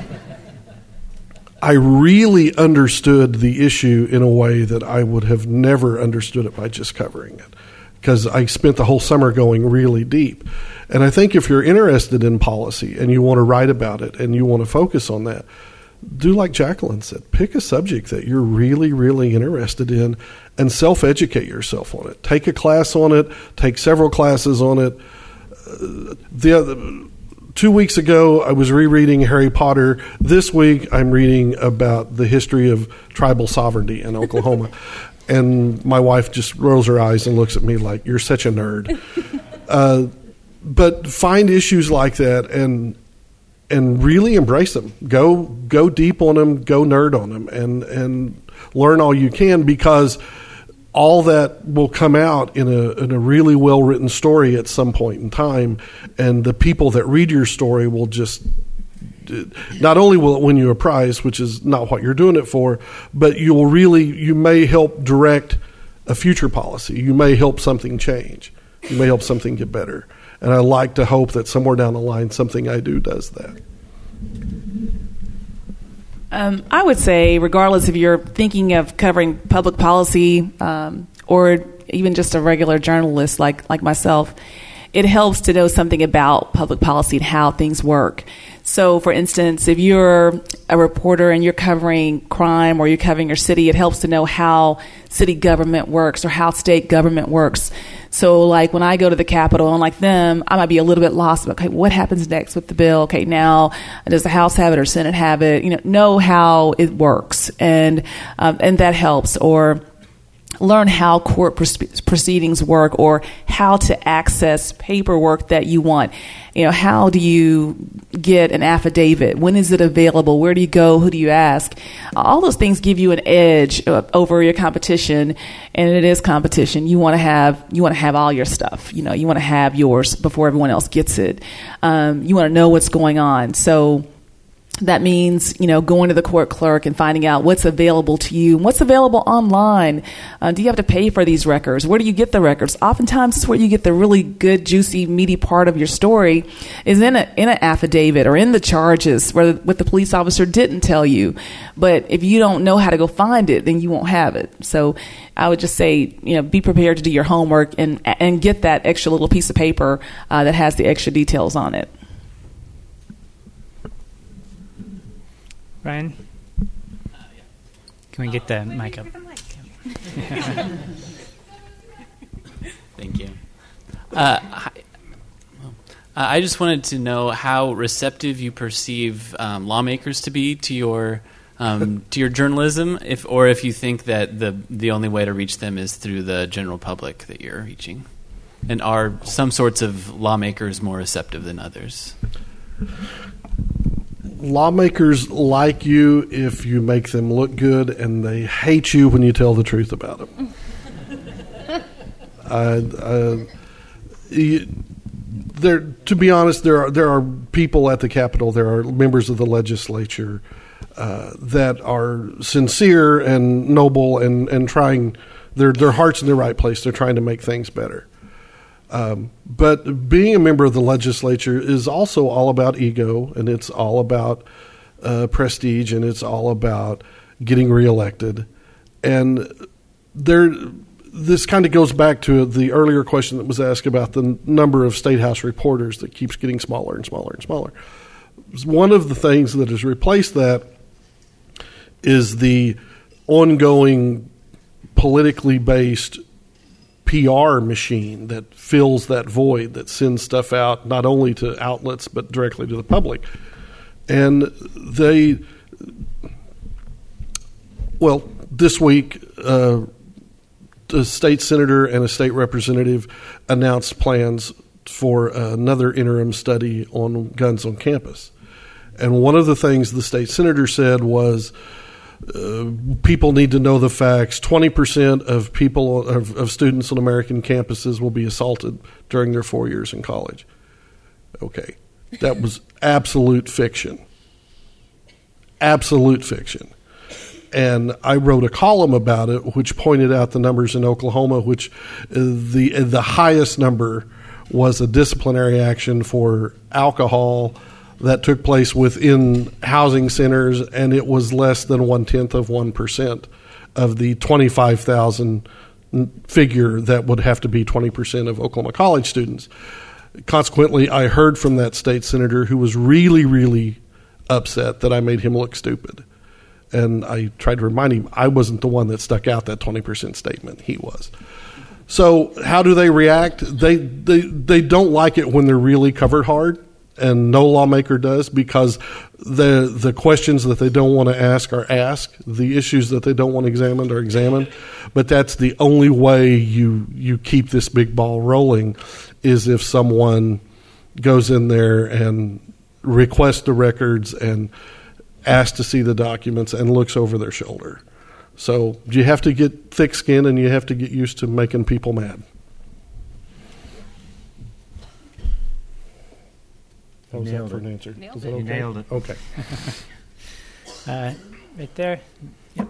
I really understood the issue in a way that I would have never understood it by just covering it, because I spent the whole summer going really deep. And I think if you're interested in policy and you want to write about it and you want to focus on that, do like Jacqueline said, pick a subject that you're really, really interested in and self-educate yourself on it. Take a class on it, take several classes on it. Uh, the other, two weeks ago, I was rereading Harry Potter. This week, I'm reading about the history of tribal sovereignty in Oklahoma. And my wife just rolls her eyes and looks at me like, "You're such a nerd." Uh, but find issues like that and and really embrace them. Go go deep on them. Go nerd on them, and and learn all you can, because all that will come out in a in a really well written story at some point in time, and the people that read your story will just not only will it win you a prize, which is not what you're doing it for, but you will really you may help direct a future policy. You may help something change. You may help something get better. And I like to hope that somewhere down the line, something I do does that. Um, I would say, regardless if you're thinking of covering public policy um, or even just a regular journalist like, like myself, it helps to know something about public policy and how things work. So, for instance, if you're a reporter and you're covering crime or you're covering your city, it helps to know how city government works or how state government works. So, like, when I go to the Capitol and like them, I might be a little bit lost about, okay, what happens next with the bill? Okay, now, does the House have it or Senate have it? You know, know how it works, and um, and that helps. Or learn how court proceedings work, or how to access paperwork that you want. You know, how do you get an affidavit? When is it available? Where do you go? Who do you ask? All those things give you an edge over your competition, and it is competition. You want to have you want to have all your stuff. You know, you want to have yours before everyone else gets it. Um, you want to know what's going on. So that means, you know, going to the court clerk and finding out what's available to you, what's available online. Uh, do you have to pay for these records? Where do you get the records? Oftentimes, it's where you get the really good, juicy, meaty part of your story is in a in an affidavit or in the charges where what the police officer didn't tell you. But if you don't know how to go find it, then you won't have it. So I would just say, you know, be prepared to do your homework and and get that extra little piece of paper uh, that has the extra details on it. Ryan? Can we get the mic up? Thank you. Uh, hi, uh, I just wanted to know how receptive you perceive um, lawmakers to be to your um, to your journalism, if or if you think that the the only way to reach them is through the general public that you're reaching, and are some sorts of lawmakers more receptive than others? Lawmakers like you if you make them look good, and they hate you when you tell the truth about them. uh, uh, you, there, to be honest, there are there are people at the Capitol, there are members of the legislature uh, that are sincere and noble and, and trying, their their heart's in the right place. They're trying to make things better. Um, but being a member of the legislature is also all about ego, and it's all about uh, prestige, and it's all about getting reelected. And there, this kind of goes back to the earlier question that was asked about the number of State House reporters that keeps getting smaller and smaller and smaller. One of the things that has replaced that is the ongoing politically based P R machine that fills that void, that sends stuff out not only to outlets but directly to the public. And they, well, this week, uh, a state senator and a state representative announced plans for another interim study on guns on campus. And one of the things the state senator said was, uh, people need to know the facts. twenty percent of people, of, of students on American campuses will be assaulted during their four years in college. Okay. That was absolute fiction. Absolute fiction. And I wrote a column about it, which pointed out the numbers in Oklahoma, which the the highest number was a disciplinary action for alcohol that took place within housing centers, and it was less than one-tenth of one percent of the twenty-five thousand figure that would have to be twenty percent of Oklahoma college students. Consequently, I heard from that state senator who was really, really upset that I made him look stupid. And I tried to remind him I wasn't the one that stuck out that twenty percent statement. He was. So how do they react? They, they, they don't like it when they're really covered hard, and no lawmaker does, because the the questions that they don't want to ask are asked. The issues that they don't want examined are examined. But that's the only way you you keep this big ball rolling, is if someone goes in there and requests the records and asks to see the documents and looks over their shoulder. So you have to get thick skin, and you have to get used to making people mad. How was that for an answer? Nailed Is it. that okay? You nailed it. Okay. uh, right there. Yep.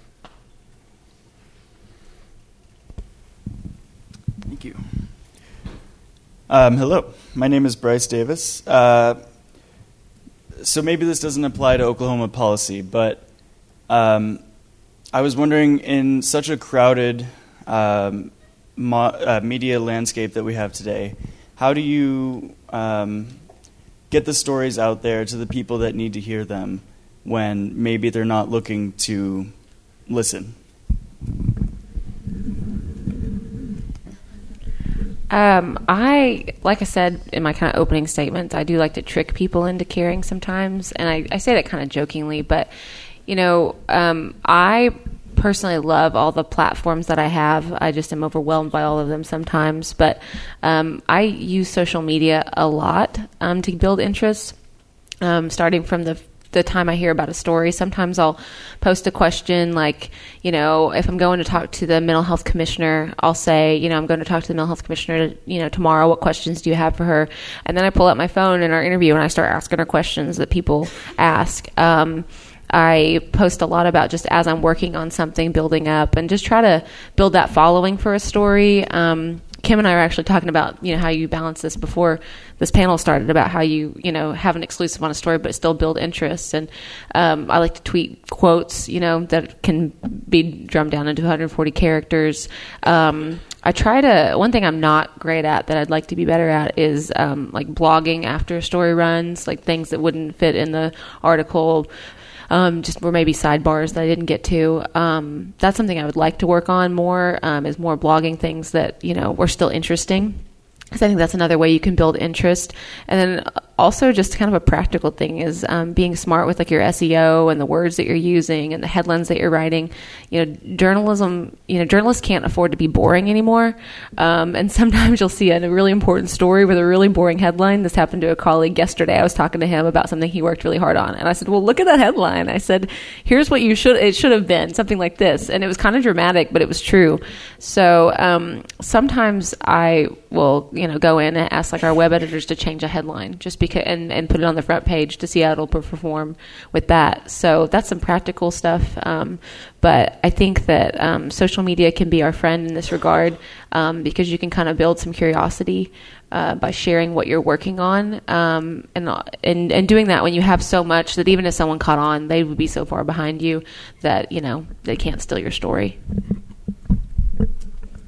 Thank you. Um, hello, my name is Bryce Davis. Uh, so maybe this doesn't apply to Oklahoma policy, but um, I was wondering, in such a crowded um, mo- uh, media landscape that we have today, how do you um, get the stories out there to the people that need to hear them when maybe they're not looking to listen? Um, I, like I said in my kind of opening statements, I do like to trick people into caring sometimes. And I, I say that kind of jokingly, but, you know, um, I personally love all the platforms that I have. I just am overwhelmed by all of them sometimes. But um, I use social media a lot um, to build interest, um, starting from the the time I hear about a story. Sometimes I'll post a question like, you know, if I'm going to talk to the mental health commissioner, I'll say, you know, I'm going to talk to the mental health commissioner, you know, tomorrow. What questions do you have for her? And then I pull out my phone in our interview and I start asking her questions that people ask. Um, I post a lot about just as I'm working on something, building up, and just try to build that following for a story. Um, Kim and I were actually talking about, you know, how you balance this before this panel started, about how you, you know, have an exclusive on a story but still build interest. And um, I like to tweet quotes, you know, that can be drummed down into one hundred forty characters. Um, I try to, one thing I'm not great at that I'd like to be better at is um, like blogging after a story runs, like things that wouldn't fit in the article. Um, just were maybe sidebars that I didn't get to. Um, that's something I would like to work on more, um, is more blogging things that, you know, were still interesting. Because I think that's another way you can build interest. And then also just kind of a practical thing is um, being smart with like your S E O and the words that you're using and the headlines that you're writing. You know, journalism, you know, journalists can't afford to be boring anymore. Um, and sometimes you'll see a really important story with a really boring headline. This happened to a colleague yesterday. I was talking to him about something he worked really hard on. And I said, well, look at that headline. I said, here's what you should, it should have been, something like this. And it was kind of dramatic, but it was true. So um, sometimes I will, you know, go in and ask like our web editors to change a headline just because, and, and put it on the front page to see how it'll perform with that. So that's some practical stuff. Um, but I think that um, social media can be our friend in this regard, um, because you can kind of build some curiosity uh, by sharing what you're working on, um, and, and and doing that when you have so much that even if someone caught on, they would be so far behind you that, you know, they can't steal your story.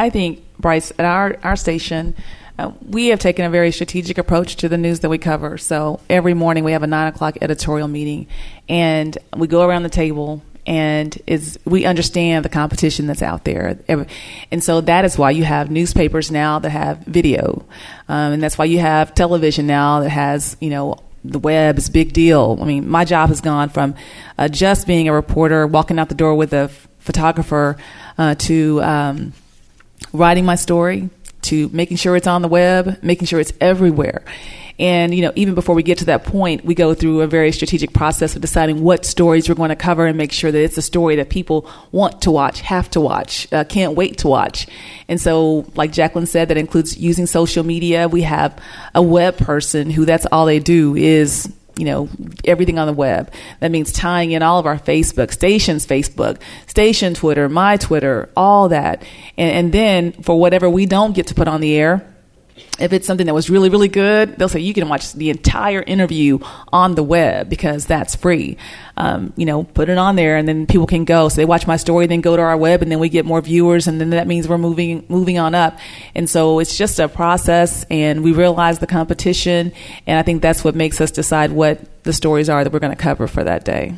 I think, Bryce, at our, our station, uh, we have taken a very strategic approach to the news that we cover. So every morning we have a nine o'clock editorial meeting, and we go around the table, and is we understand the competition that's out there. And so that is why you have newspapers now that have video. Um, and that's why you have television now that has, you know, the web is a big deal. I mean, my job has gone from uh, just being a reporter, walking out the door with a f- photographer, uh, to um, writing my story, to making sure it's on the web, making sure it's everywhere. And, you know, even before we get to that point, we go through a very strategic process of deciding what stories we're going to cover and make sure that it's a story that people want to watch, have to watch, uh, can't wait to watch. And so, like Jacqueline said, that includes using social media. We have a web person who that's all they do is, you know, everything on the web. That means tying in all of our Facebook, station's Facebook, station Twitter, my Twitter, all that. And, and then for whatever we don't get to put on the air, if it's something that was really, really good, they'll say you can watch the entire interview on the web because that's free. Um, you know, put it on there, and then people can go. So they watch my story, then go to our web, and then we get more viewers, and then that means we're moving moving on up. And so it's just a process, and we realize the competition, and I think that's what makes us decide what the stories are that we're going to cover for that day.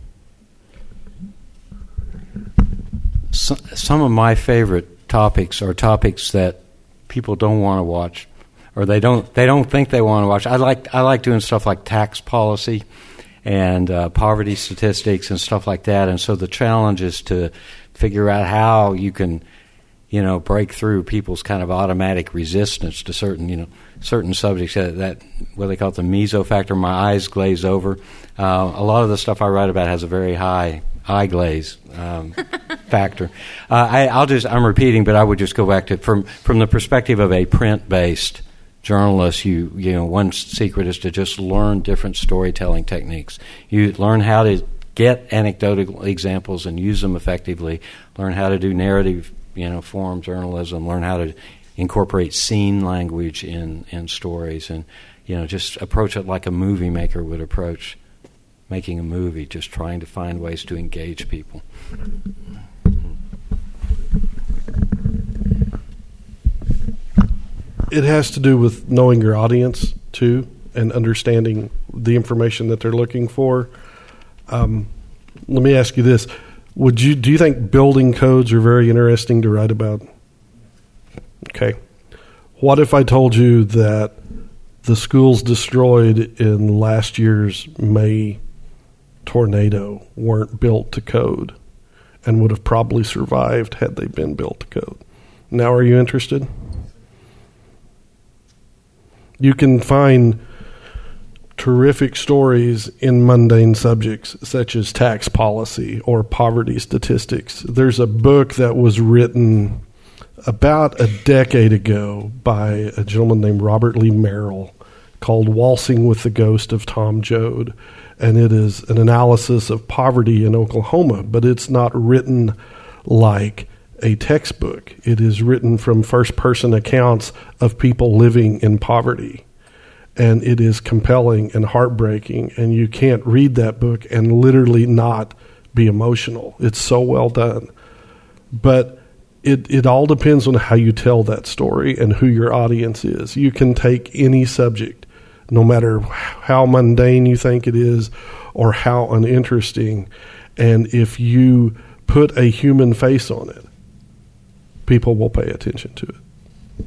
So, some of my favorite topics are topics that people don't want to watch, or they don't they don't think they want to watch. I like I like doing stuff like tax policy and uh, poverty statistics and stuff like that. And so the challenge is to figure out how you can, you know, break through people's kind of automatic resistance to certain, you know, certain subjects that, that what they call it the meso factor. My eyes glaze over. Uh, a lot of the stuff I write about has a very high eye glaze um, factor. Uh, I, I'll just I'm repeating, but I would just go back to from from the perspective of a print-based journalist. You you know, one secret is to just learn different storytelling techniques. You learn how to get anecdotal examples and use them effectively. Learn how to do narrative, you know, form journalism. Learn how to incorporate scene language in in stories, and you know, just approach it like a movie maker would approach making a movie, just trying to find ways to engage people. It has to do with knowing your audience, too, and understanding the information that they're looking for. Um, let me ask you this. Would you do you think building codes are very interesting to write about? Okay. What if I told you that the schools destroyed in last year's May tornado weren't built to code and would have probably survived had they been built to code? Now are you interested? You can find terrific stories in mundane subjects such as tax policy or poverty statistics. There's a book that was written about a decade ago by a gentleman named Robert Lee Merrill called Waltzing with the Ghost of Tom Joad. And it is an analysis of poverty in Oklahoma, but it's not written like a textbook. It is written from first-person accounts of people living in poverty. And it is compelling and heartbreaking, and you can't read that book and literally not be emotional. It's so well done. But it, it all depends on how you tell that story and who your audience is. You can take any subject, no matter how mundane you think it is or how uninteresting, and if you put a human face on it, people will pay attention to it.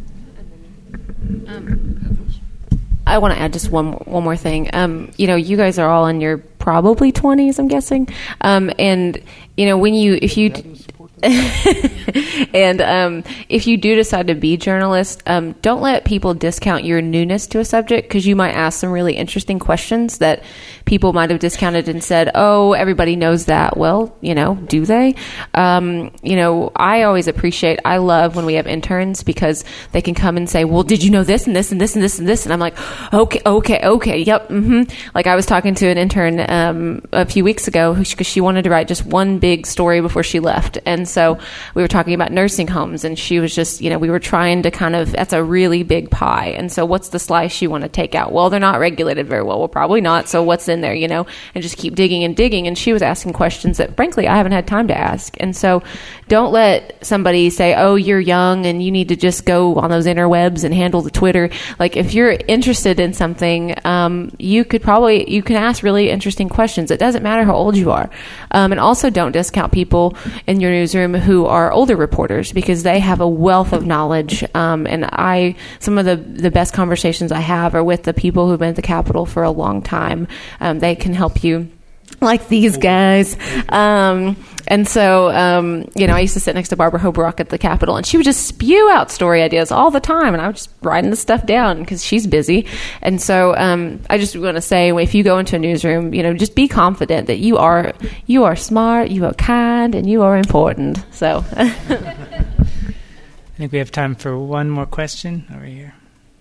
Um, I want to add just one one more thing. Um, you know, you guys are all in your probably twenties, I'm guessing, um, and you know when you if you. D- and um, if you do decide to be journalist, um, don't let people discount your newness to a subject, because you might ask some really interesting questions that people might have discounted and said, oh, everybody knows that. Well, you know, do they? Um, you know, I always appreciate, I love when we have interns, because they can come and say, well, did you know this and this and this and this and this? And I'm like, okay, okay, okay, yep, mm-hmm. Like I was talking to an intern um, a few weeks ago because she wanted to write just one big story before she left. And so we were talking about nursing homes, and she was just, you know, we were trying to kind of, that's a really big pie. And so what's the slice you want to take out? Well, they're not regulated very well. Well, probably not. So what's in there, you know, and just keep digging and digging. And she was asking questions that, frankly, I haven't had time to ask. And so don't let somebody say, oh, you're young and you need to just go on those interwebs and handle the Twitter. Like, if you're interested in something, um, you could probably, you can ask really interesting questions. It doesn't matter how old you are. Um, and also don't discount people in your newsroom who are older reporters, because they have a wealth of knowledge. Um, and I, some of the, the best conversations I have are with the people who've been at the Capitol for a long time. Um, they can help you, like these guys. Um, and so, um, you know, I used to sit next to Barbara Hobrock at the Capitol, and she would just spew out story ideas all the time, and I was just writing the stuff down because she's busy. And so um, I just want to say, if you go into a newsroom, you know, just be confident that you are you are smart, you are kind, and you are important. So I think we have time for one more question over here.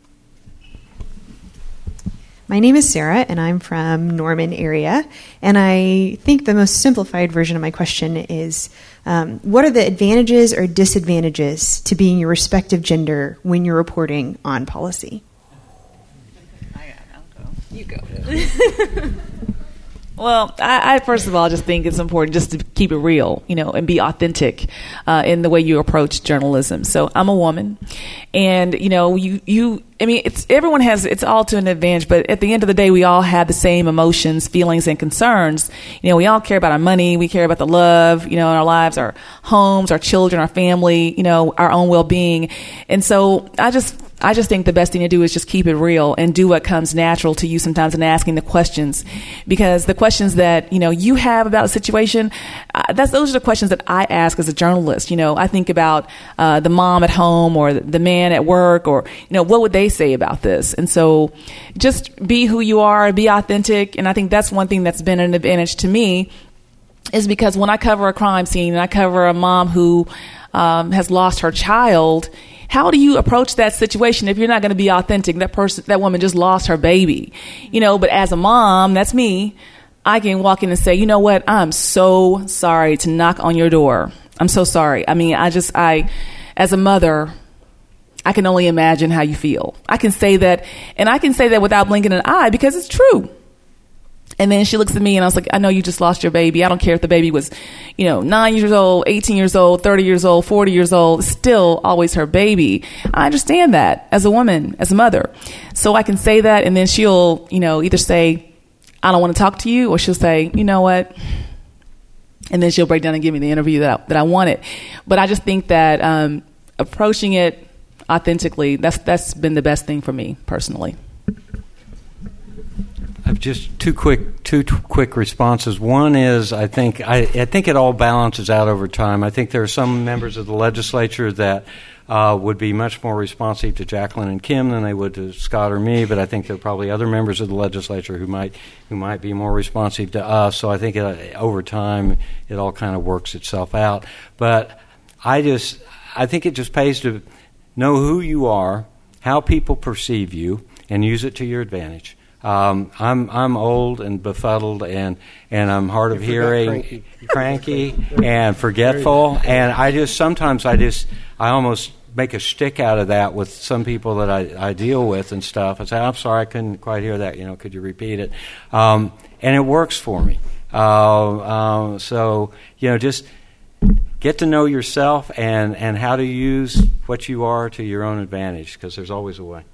My name is Sarah, and I'm from Norman area. And I think the most simplified version of my question is, um, what are the advantages or disadvantages to being your respective gender when you're reporting on policy? You go. Well, I, I first of all just think it's important just to keep it real, you know, and be authentic uh, in the way you approach journalism. So I'm a woman, and you know, you you. I mean, it's everyone has it's all to an advantage, but at the end of the day, we all have the same emotions, feelings, and concerns. You know, we all care about our money, we care about the love, you know, in our lives, our homes, our children, our family, you know, our own well-being, and so I just. I just think the best thing to do is just keep it real and do what comes natural to you sometimes in asking the questions, because the questions that, you know, you have about a situation, uh, that's, those are the questions that I ask as a journalist. You know, I think about uh, the mom at home or the man at work, or, you know, what would they say about this? And so just be who you are, be authentic. And I think that's one thing that's been an advantage to me, is because when I cover a crime scene and I cover a mom who um, has lost her child, how do you approach that situation if you're not going to be authentic? That person, that woman just lost her baby, you know, but as a mom, that's me. I can walk in and say, you know what? I'm so sorry to knock on your door. I'm so sorry. I mean, I just, I, as a mother, I can only imagine how you feel. I can say that, and I can say that without blinking an eye, because it's true. And then she looks at me and I was like, I know you just lost your baby. I don't care if the baby was, you know, nine years old, eighteen years old, thirty years old, forty years old, it's still always her baby. I understand that as a woman, as a mother. So I can say that, and then she'll, you know, either say, I don't want to talk to you, or she'll say, you know what? And then she'll break down and give me the interview that I, that I wanted. But I just think that um, approaching it authentically, that's that's been the best thing for me personally. I've just two quick two t- quick responses. One is I think I, I think it all balances out over time. I think there are some members of the legislature that uh, would be much more responsive to Jacqueline and Kim than they would to Scott or me. But I think there are probably other members of the legislature who might who might be more responsive to us. So I think it, over time it all kind of works itself out. But I just I think it just pays to know who you are, how people perceive you, and use it to your advantage. Um, I'm I'm old and befuddled and, and I'm hard of hearing, cranky, cranky and forgetful, and I just sometimes I just I almost make a stick out of that with some people that I, I deal with and stuff. I say, I'm sorry, I couldn't quite hear that. You know, could you repeat it? Um, and it works for me. Uh, uh, so you know, just get to know yourself and, and how to use what you are to your own advantage, because there's always a way.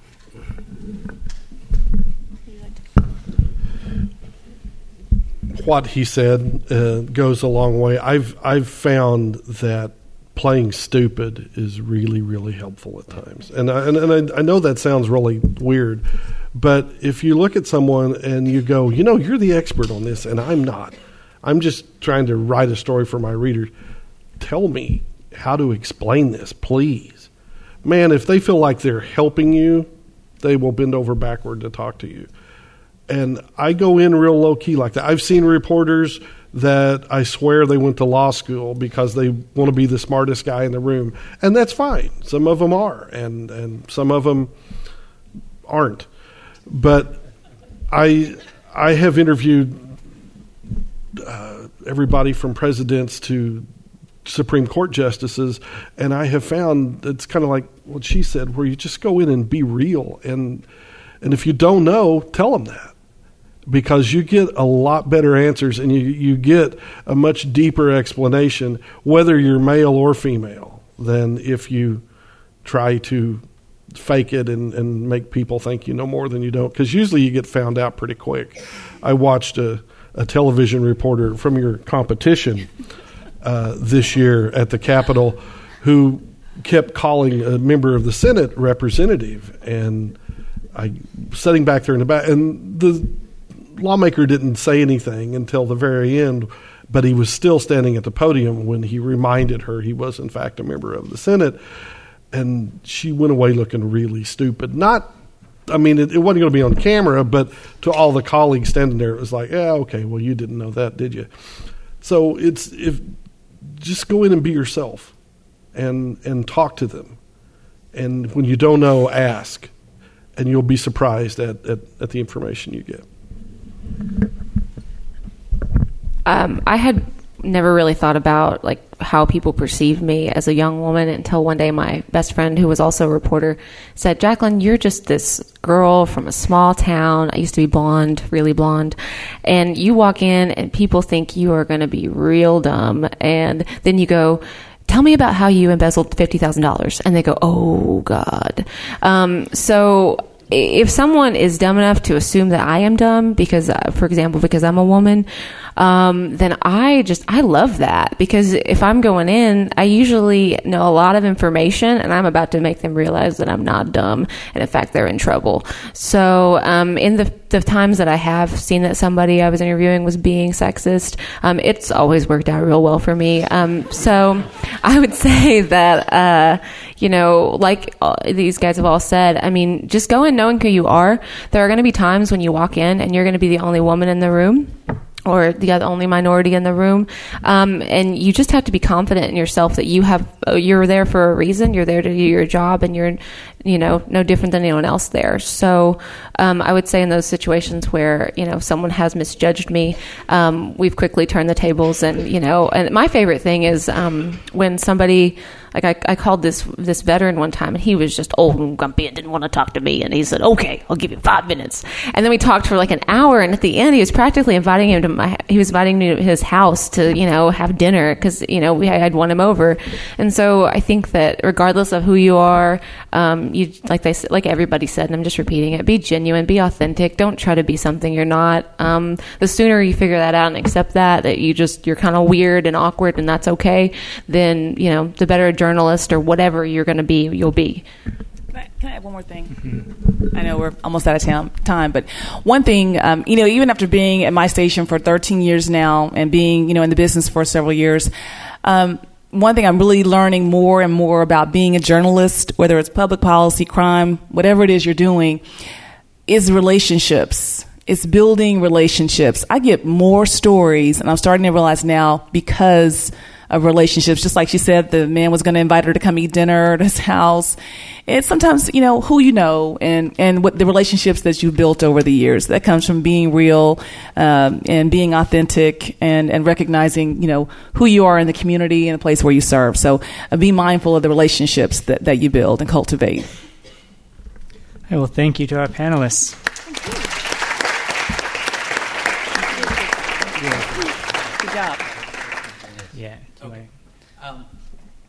What he said uh, goes a long way. I've I've found that playing stupid is really, really helpful at times. And I, and, and I, I know that sounds really weird, but if you look at someone and you go, you know, you're the expert on this and I'm not. I'm just trying to write a story for my readers. Tell me how to explain this, please. Man, if they feel like they're helping you, they will bend over backward to talk to you. And I go in real low-key like that. I've seen reporters that I swear they went to law school because they want to be the smartest guy in the room. And that's fine. Some of them are, and, and some of them aren't. But I I have interviewed uh, everybody from presidents to Supreme Court justices, and I have found it's kind of like what she said, where you just go in and be real, and and if you don't know, tell them that, because you get a lot better answers, and you you get a much deeper explanation, whether you're male or female, than if you try to fake it and, and make people think you know more than you don't, because usually you get found out pretty quick. I watched a, a television reporter from your competition uh, this year at the Capitol who kept calling a member of the Senate representative, and I sitting back there in the back, and the lawmaker didn't say anything until the very end, but he was still standing at the podium when he reminded her he was in fact a member of the Senate. And she went away looking really stupid. Not, I mean, it, it wasn't going to be on camera, but to all the colleagues standing there, it was like, yeah, okay, well, you didn't know that, did you? So it's if just go in and be yourself, and and talk to them. And when you don't know, ask, and you'll be surprised at at, at the information you get. Um, I had never really thought about like how people perceive me as a young woman until one day my best friend, who was also a reporter, said, Jacqueline, you're just this girl from a small town. I used to be blonde, really blonde. And you walk in and people think you are going to be real dumb. And then you go, tell me about how you embezzled fifty thousand dollars. And they go, oh, God. Um, so if someone is dumb enough to assume that I am dumb because, uh, for example, because I'm a woman, um, then I just, I love that, because if I'm going in, I usually know a lot of information and I'm about to make them realize that I'm not dumb and in fact they're in trouble. So, um, in the, the times that I have seen that somebody I was interviewing was being sexist, um, it's always worked out real well for me. Um, so I would say that, uh, you know, like uh, these guys have all said, I mean, just go in knowing who you are. There are going to be times when you walk in and you're going to be the only woman in the room, or the only minority in the room, um, and you just have to be confident in yourself that you have you're there for a reason. You're there to do your job, and you're, you know, no different than anyone else there. So um, I would say in those situations where, you know, someone has misjudged me, um, we've quickly turned the tables, and you know, and my favorite thing is um, when somebody. Like I, I called this this veteran one time, and he was just old and grumpy and didn't want to talk to me. And he said, "Okay, I'll give you five minutes." And then we talked for like an hour. And at the end, he was practically inviting him to my. He was inviting me to his house to, you know, have dinner, because you know we had won him over. And so I think that regardless of who you are, um, you like they like everybody said, and I'm just repeating it: be genuine, be authentic. Don't try to be something you're not. Um, the sooner you figure that out and accept that that you just you're kind of weird and awkward, and that's okay, then you know the better a journalist or whatever you're going to be, you'll be. Can I, can I add one more thing? Mm-hmm. I know we're almost out of tam- time, but one thing, um, you know, even after being at my station for thirteen years now and being, you know, in the business for several years, um, one thing I'm really learning more and more about being a journalist, whether it's public policy, crime, whatever it is you're doing, is relationships. It's building relationships. I get more stories, and I'm starting to realize now, because of relationships. Just like she said, the man was going to invite her to come eat dinner at his house. It's sometimes, you know, who you know and, and what the relationships that you've built over the years. That comes from being real um, and being authentic and, and recognizing, you know, who you are in the community and the place where you serve. So uh, be mindful of the relationships that, that you build and cultivate. I will thank you to our panelists. Good job. Yeah. Okay. Um,